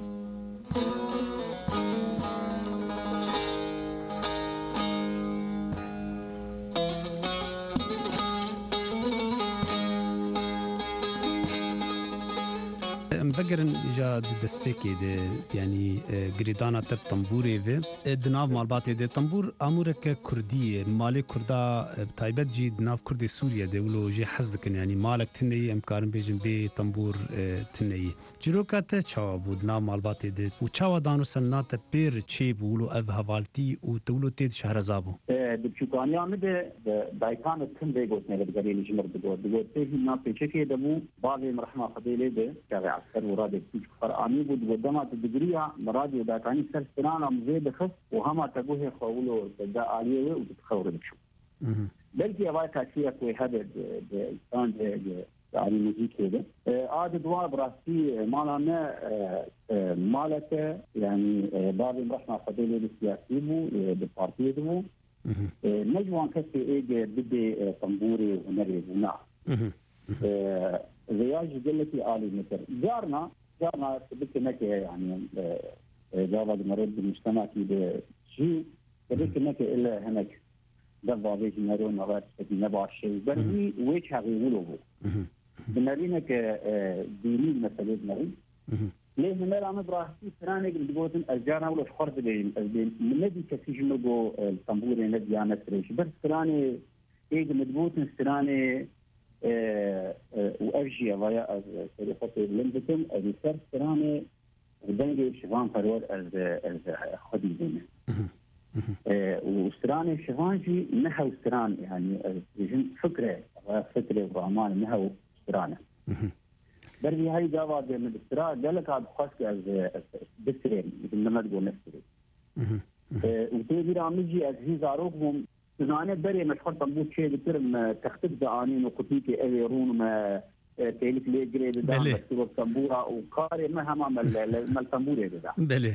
Speaker 5: مفكرن اجا دسبيكي دي يعني غريدانا تب طنبوري في دناف مالباتي دي طنبور امورك كرديه مالي كردا بتايبت جي دناف كردي سوريا دي ولو جي حزدكن يعني مالك تني امكارن بيجن بي طنبور تني جروكات تشاو دناف مالباتي دي وتشاو دانو سنات بير تشيب ولو اف هوالتي وتولو تيد شهرزابو
Speaker 7: بشكان يامد دايكان تن بيغوت نغد غريل جمر بيغوت تيجي ناس تشكي دمو بعض مرحمه فضيله ده تابع ورادي فرعاني بود قدامات الدقرية مرادي وداكاني سرسنانا مزيد خس وهما تقوه خولو تدا آلية وتتخور بشو بلكي أباي كاشية كوي هذا الإنسان يعني موسيقى ده عاد دوار براسي مالنا مالته يعني بعض مرحنا فضيلة السياسي بو بالبارتي دمو نجوان كسي إيجي بدي طنبوري ونري ونا زياج قلتي آلي متر جارنا بدك نك يعني جاب مرد المجتمع كي شيء بدك نك إلا هناك دفع بيج نارون نغات نبع شيء بري ويش هغيولو بنارينا كديني مثلا ناري ليه نمر عم براسي سرانك بدقوتن الجارنا ولا شخرت بين النبي كسيج نبو الطنبوري نبي أنا تريش بس سراني إيج مدقوتن سراني وأرجي ويا سرقة لندتم الرسالة سرانة ودنجي شفان فرور خديجين وسرانة شفان جي نحو سران يعني فكرة وعمال نحو سرانة بري هاي جواب من السرا قالك هذا خاصك بسرين لما تقول نفسرين وتيجي رامجي أجهزة عروقهم سنانه بري مشخص طنبوت شيء بترم تختف زعانين وقتيكي ايرون ما تيلك لي جريد دا مكتوب طنبورا وقاري ما هم مال طنبوري دا
Speaker 5: بله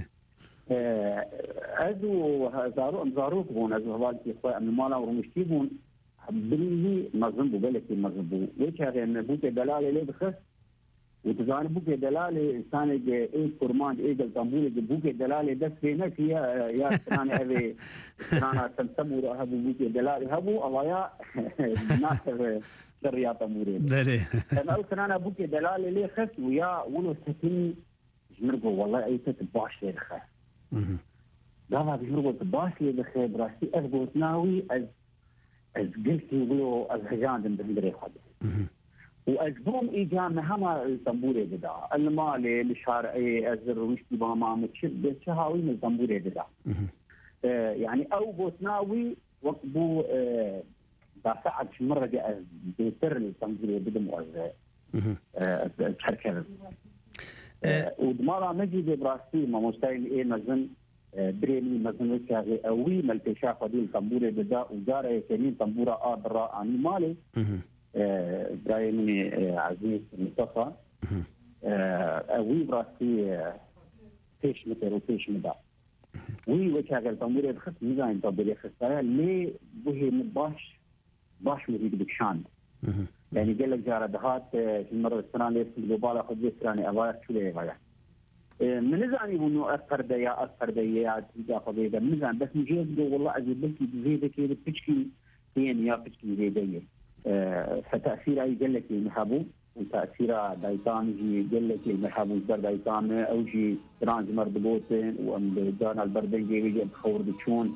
Speaker 7: ازو زاروك بون ازو هواكي خويا من مالا ورمشتيبون بلي مزنبو بلكي مزنبو ويش هذا ان بوك دلاله لي بخس وتزان بوك دلاله انسان اي كورمان اي طنبوري بوك دلاله بس هناك يا سنان ابي سنان تنتمر هبو بوك دلاله هبو اوايا ناصر شريا طنبوري
Speaker 5: بله
Speaker 7: انا سنان بوك دلاله لي خس ويا ولو سكن جمرقو والله اي تتباش لي خس دابا بجمرقو تباش لي خس براسي اثبت ناوي از قلت يقولوا از هجان بالمدري خد وأزبوم إيجان هما التنبوري بدا المالي الشارعي الزروشتي باما متشد شهاوي من التنبوري بدا يعني أو بوتناوي وقبو دافعت مرة جاء بيسر التنبوري بدا مؤذى تحركه ودمارا مجد براسي ما مستعين إيه نزن بريمي مزن وكاغي أوي ملتشا فدين تنبوري بدا وجارة يكنين تنبورا آبرا عني مالي برايمني عزيز مصطفى أوي براسي فيش متر وفيش مدا وي وكاغي تنبوري بخص ميزان تنبوري خسارة ليه بوهي باش مريد بكشاند يعني قال لك جارة دهات في المرة السنة ليس الجبالة خذ بسراني أبايا شو ليه غاية من زاني بنو أكثر ديات تجاه قبيلة من زان بس مجيز جو والله أجيب لك زيدة كده بتشكي ثين يا بتشكي زيدة فتأثير أي قال لك المحبوب وتأثير دايتان جي قال لك المحبوب بر دايتان أو جي ترانز مردبوتين وأم دانا البردن جي بيجي بخور بتشون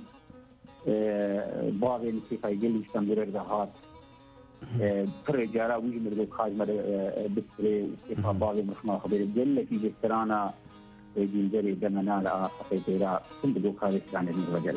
Speaker 7: باغي نسيقا يقول لي استنبرر دهات كر جارا ويجي مرغو خاج مر بسري وكيف باغي مخنا خبير قال لك يجي ترانا يجي جري دمنا لا خفيتيرا كنت بقول خالد يعني الرجل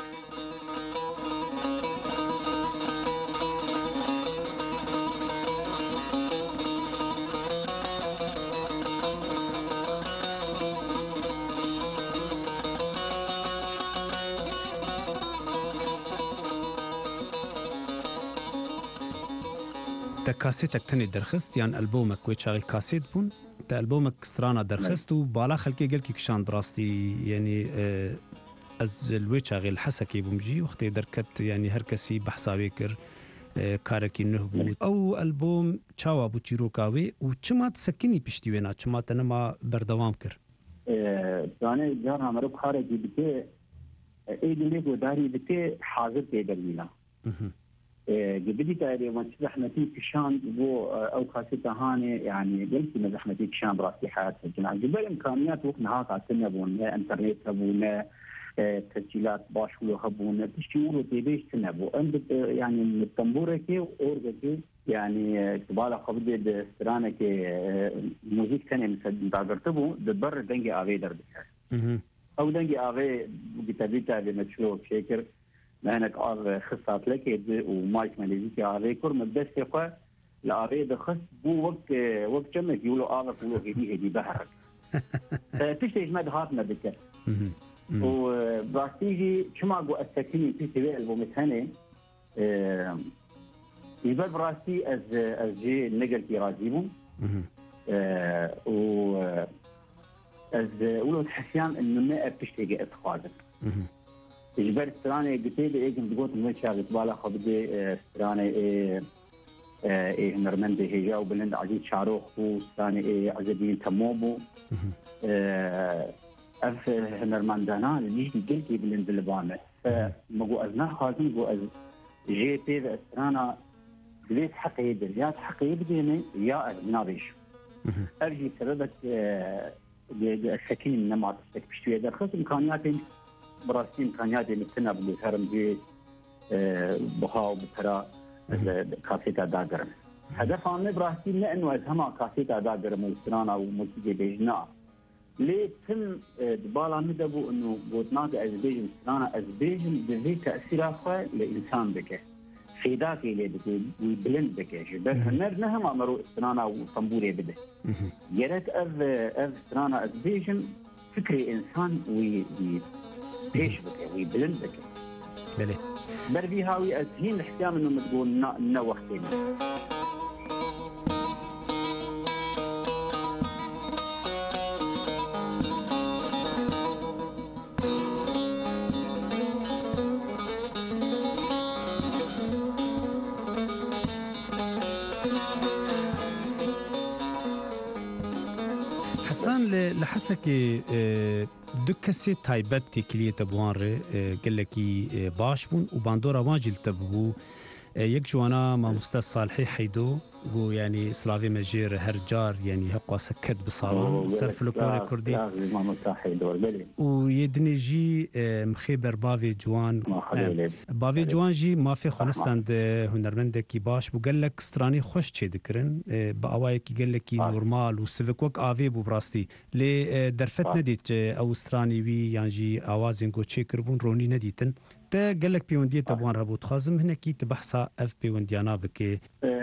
Speaker 5: كاسيتك تاني درخست يعني ألبومك ويتشاغي كاسيت بون تا ألبومك سرانا درخست وبالا خلقي قلكي كشان براستي يعني از الويتشاغي الحسكي بمجي وقتي دركت يعني هركسي بحساوي كر كاركي نهبو او ألبوم چاوا بو چيروكاوي وچما تسكيني بشتي وينا چما تنما بردوام كر
Speaker 7: يعني جارها مرب خارجي بكي ايدي ليكو داري بكي حاضر تيدرمينا جبدي تاري ما زحمتي كشان بو او خاصه هاني يعني قلت ما زحمتي كشان براسي حياتي الجماعه قبل امكانيات وقتنا هاك عندنا بون انترنت بون تسجيلات باشولو هبون تشيولو تيبيش تنبو عند يعني التنبوركي اورجكي يعني تبالا قبل استرانك موزيك ثانيه مثل داغرتبو دبر دنجي اغي دربك او دنجي اغي بتبيتا بمشروع شاكر لأنك خصات لك ومايك ماليزيكي عليكم مدرس يقع العربية دخل بو وقت جمك يقولوا يقولوا هدي بحرك تشتيج ما دهاتنا بك وبعتيجي شما قو السكيني في سبيل البومتاني يبقى براسي از جي نقل في راجيبهم و از ولو تحسيان انه ما بتشتيجي اتخاذك إجبار استراني قتيل إيجن بقوت المشاغل بالا خبدي استراني هنرمند هجاو بلند عزيز شاروخ استراني عزيزين تموبو أف هنرمندانا اللي قلتي بلند لبامة فمقو أزنا خازن قو أز جيتي استرانا بليت حق يدر يا حق يبديني يا أزنا بيشو أرجي سببك السكين نما تستكبشتوية در خص إمكانياتي براسي إمكانياتي مثلنا بالهرم جي بخاو بترا كاسيتا داغرم هدف عنا براسي لأنه أزهما كاسيتا داغرم وسترانا وموسيقى بيجنا ليه تم دبالا ندبو إنه بوتناك أزبيجن سترانا أزبيجن بذي تأثير أخوة لإنسان بك خيداك إليه بك ويبلند بك جبر هنر نهم أمرو سترانا وطنبوري بده يرد أذ سترانا أزبيجن فكري إنسان بيش بك ويبلند بك
Speaker 5: بلي
Speaker 7: بربي هاوي أزهين الاحتيام إنه متقول نوختين
Speaker 5: لحسك دو کسی تایبت تکلیه تبوان ره گلکی باش بون و باندورا واجل تبو یک جوانا مامۆستا صالحی حیدۆ گو ینی سلاوی مەژێر هەرجار ینی هەقواسە کەت بساڵان سەر فلکلۆری کوردی و یê dinê jî mixê ber bavê ciwan bavê ciwan jî mafê xwenistan de hunermendekî baş bû gelek stranî xweş çê dikirin bi awayekî gelekî normal û sivik wek avê bû bi rastî lê derfet nedît ew stranî wî yan jî awazên got çê kiribûn ronî nedîtin te gelek pêwendiyê te wan hebû dixwazim hinekî tu behsa ev pêwendiyana bikê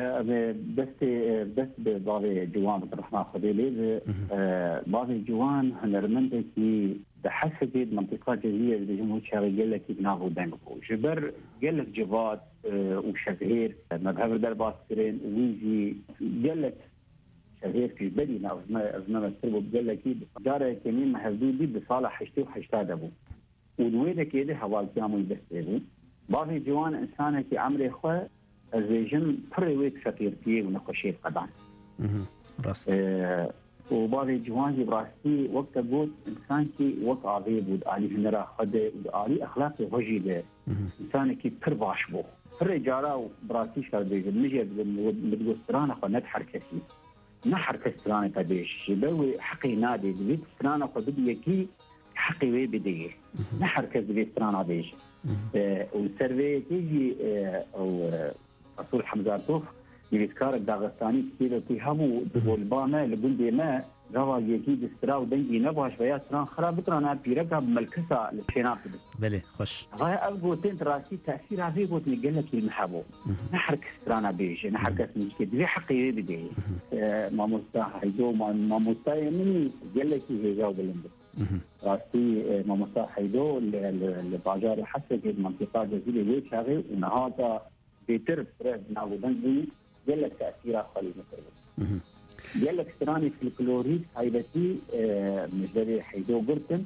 Speaker 7: بس ببعض جوان بطرحنا خديلي بعض جوان هنرمندكي بحسب منطقة جزية بجمهور شرقي قال لك يبناغو دنقو جبر قال لك جبات وشهير مذهب دربات سرين ويجي قال لك شهير في بدينا أزمة السربو قال لك دارة كمين محدودي بصالح حشتي وحشتاد أبو ودويدا كده حوال كامل بس بعض جوان إنسانك عمري خواه الزيجن بريويك سفيرتي ونقشي القدام
Speaker 5: راست
Speaker 7: وبعض الجوانجي براستي وقت قلت إنسانكي وقت عظيم ودعالي هنرا خده ودعالي أخلاقي وجيده إنسانكي برباش بو برجارة براستي شاربيجن نجي بدقو سترانة خو ندحر كسي نحر كسترانة تبيش يبوي حقي نادي بيت سترانة خو بديكي حقي وي بديه نحر كسي سترانة بيش والسرفي تيجي أو رسول حمزة توف يذكر داغستاني كثير في همو والبانا لبندي ما جوا يجي استرا ودنجي نباش ويا سران خراب ترانا بيرقا بملكسة للشينات
Speaker 5: بلي خوش
Speaker 7: غاية أبو تين راسي تأثير هذي قلت نقول لك المحبو نحرك استرانا بيش نحرك اسمك ذي حقيقي بدي ما مستاح حيدو ما مستاح مني قال لك هي جاوب اللي راسي ما مستاح حيدو اللي باجار حسب المنطقة جزيرة ويش هذي ونهاتا بيتر فرد ناودنجي قال لك تأثيرها خلي مثلا قال لك استراني في الكلوريد هايبتي مجدري حيدو قرتن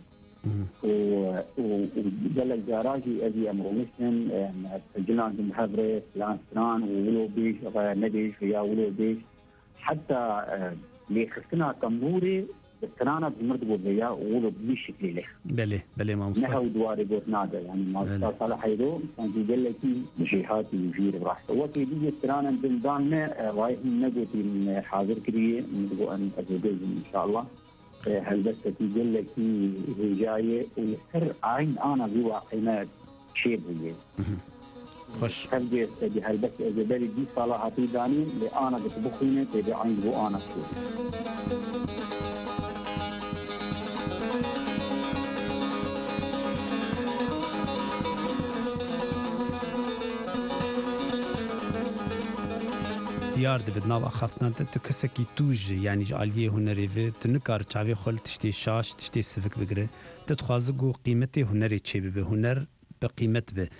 Speaker 7: وقال لك جاراجي أبي أمرو مسلم سجلان المحبرة فلان ستران وولو بيش نديش ويا ولو بيش حتى اللي خسنا تنبوري استرانا بمرد ويا وولو بيش شكلي له
Speaker 5: بلي ما مصطفى
Speaker 7: نهو دواري قوت نادا يعني ما صالح حيدو كان قال لك مشيحاتي وجير براحته وكي دي استرانا بلداننا رايحين نقوتي حاضر كريه نقول أن أتوجه إن شاء الله هل بس قال لك هي جاية والسر عين أنا بواقعنا شيء بيه
Speaker 5: خوش
Speaker 7: هل بس إذا بالي دي صلاحاتي دانين لأنا بتبخينه تبي عين بو أنا شو
Speaker 5: دیار دبید ناو اخافتنا تو کسکی توج یعنی جعلیه هنری و تو نکار چاوی خل تشتی شاش تشتی سفک بگره تو تخوازه گو قیمت هنری چی به هنر به قیمت به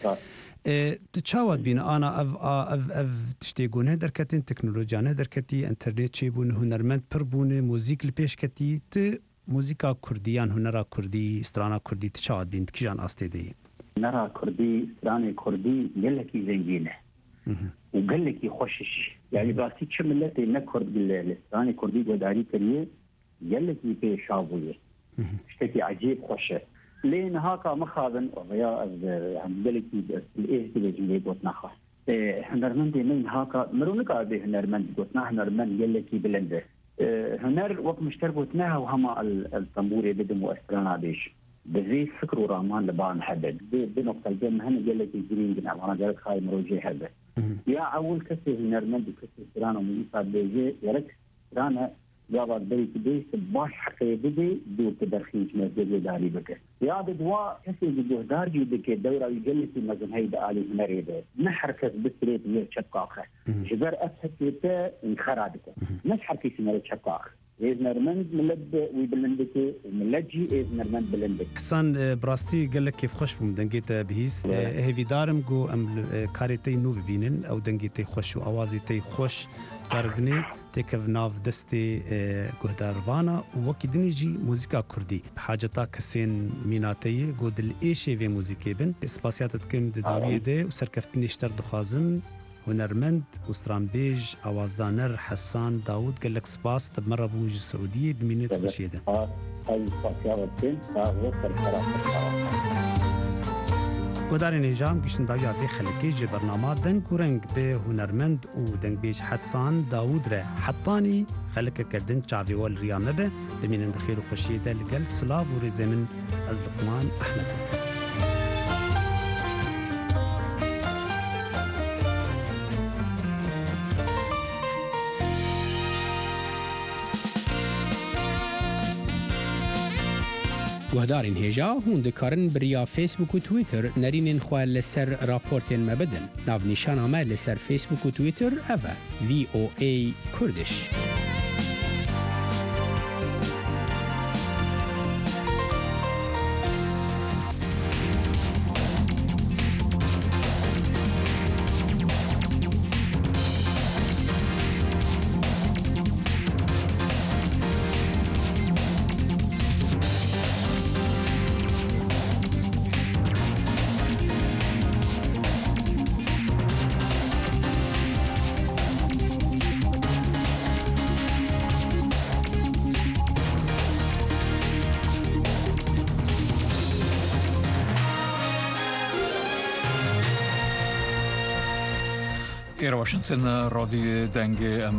Speaker 5: تو چاواد بین آنا اف تشتی گونه درکتین تکنولوژیا نه درکتی انترنت چی بونه هنرمند پر بونه موزیک لپیش کتی تو موزیکا کردیان هنرا کردی استرانا کردی تو چاواد بین کیجان آسته دی
Speaker 7: هنرا کردی استرانا کردی گلکی زنگینه وقال لك يخشش يعني باسي شملتي نكرد باللساني كردي وداري كريه قال لك يبي شابويه اشتكي عجيب خشه لين هاكا مخاذن ويا عم قال لك الايه كده جمله قوتنا هنرمند من هاكا مرونك به هنرمند قوتنا هنرمند قال لك بلنده هنر وقت مشتربوتناها وهما الطنبوري بدهم واسترانا بيش بزي فكر ورحمن لبان حدد بنقطة الجمع هنا قال لك يجرين جنا وانا قالت خاي مروجي هذا يا أول كسر هنرمند وكسر سرانا ومنصاب بيجي يرك سرانا جابت بريك بيش باش حقي بدي دو تدرخيش مسجد داري بك يا بدوا كسر بدو دارجي بك الدورة يجلس المزن هيدا علي هنريده نحركز بسريت اللي شقاقه جبر أسهل كيتا انخرادك مش حركيش مريت شقاق إذنرمند ملد ويبلندك وملجي إذنرمند بلندك
Speaker 5: كسان براستي قال لك كيف خوش بمدنجيت بهيس هذي دارم جو أم كاريتي نو ببينن أو دنجيتي خوش وأوازي تي خوش كاردني تكف ناف دستي جهدار فانا ووكي دنيجي موسيقى كردي بحاجتا كسين ميناتي جو دل إيشي في موسيقى بن إسباسيات تكم دداوية ده وسركفتني اشتر دخازم هنرمند وسترانبيج اوازدانر حسان داود قال لك سباس طب مره بوج السعوديه بمينه خشيده
Speaker 7: هاي سباسيات
Speaker 5: گودارین هجام گشتنداوی آتی خلکی جی برنامه دن کورنگ به هنرمند و دنگ بیج حسان داود ره حطانی خلک کدن چاوی وال ریامه به بمینند خیر و خوشی دلگل سلاو و رزمن از لقمان احمد.
Speaker 9: گهدارین هجا هون دکارن بریا فیسبوک و تویتر نرینین خواه لسر راپورتین مبدن ناو نیشان آمد لسر فیسبوک و تویتر اوه VOA کردش.
Speaker 1: إيرا واشنطن راديو دنگ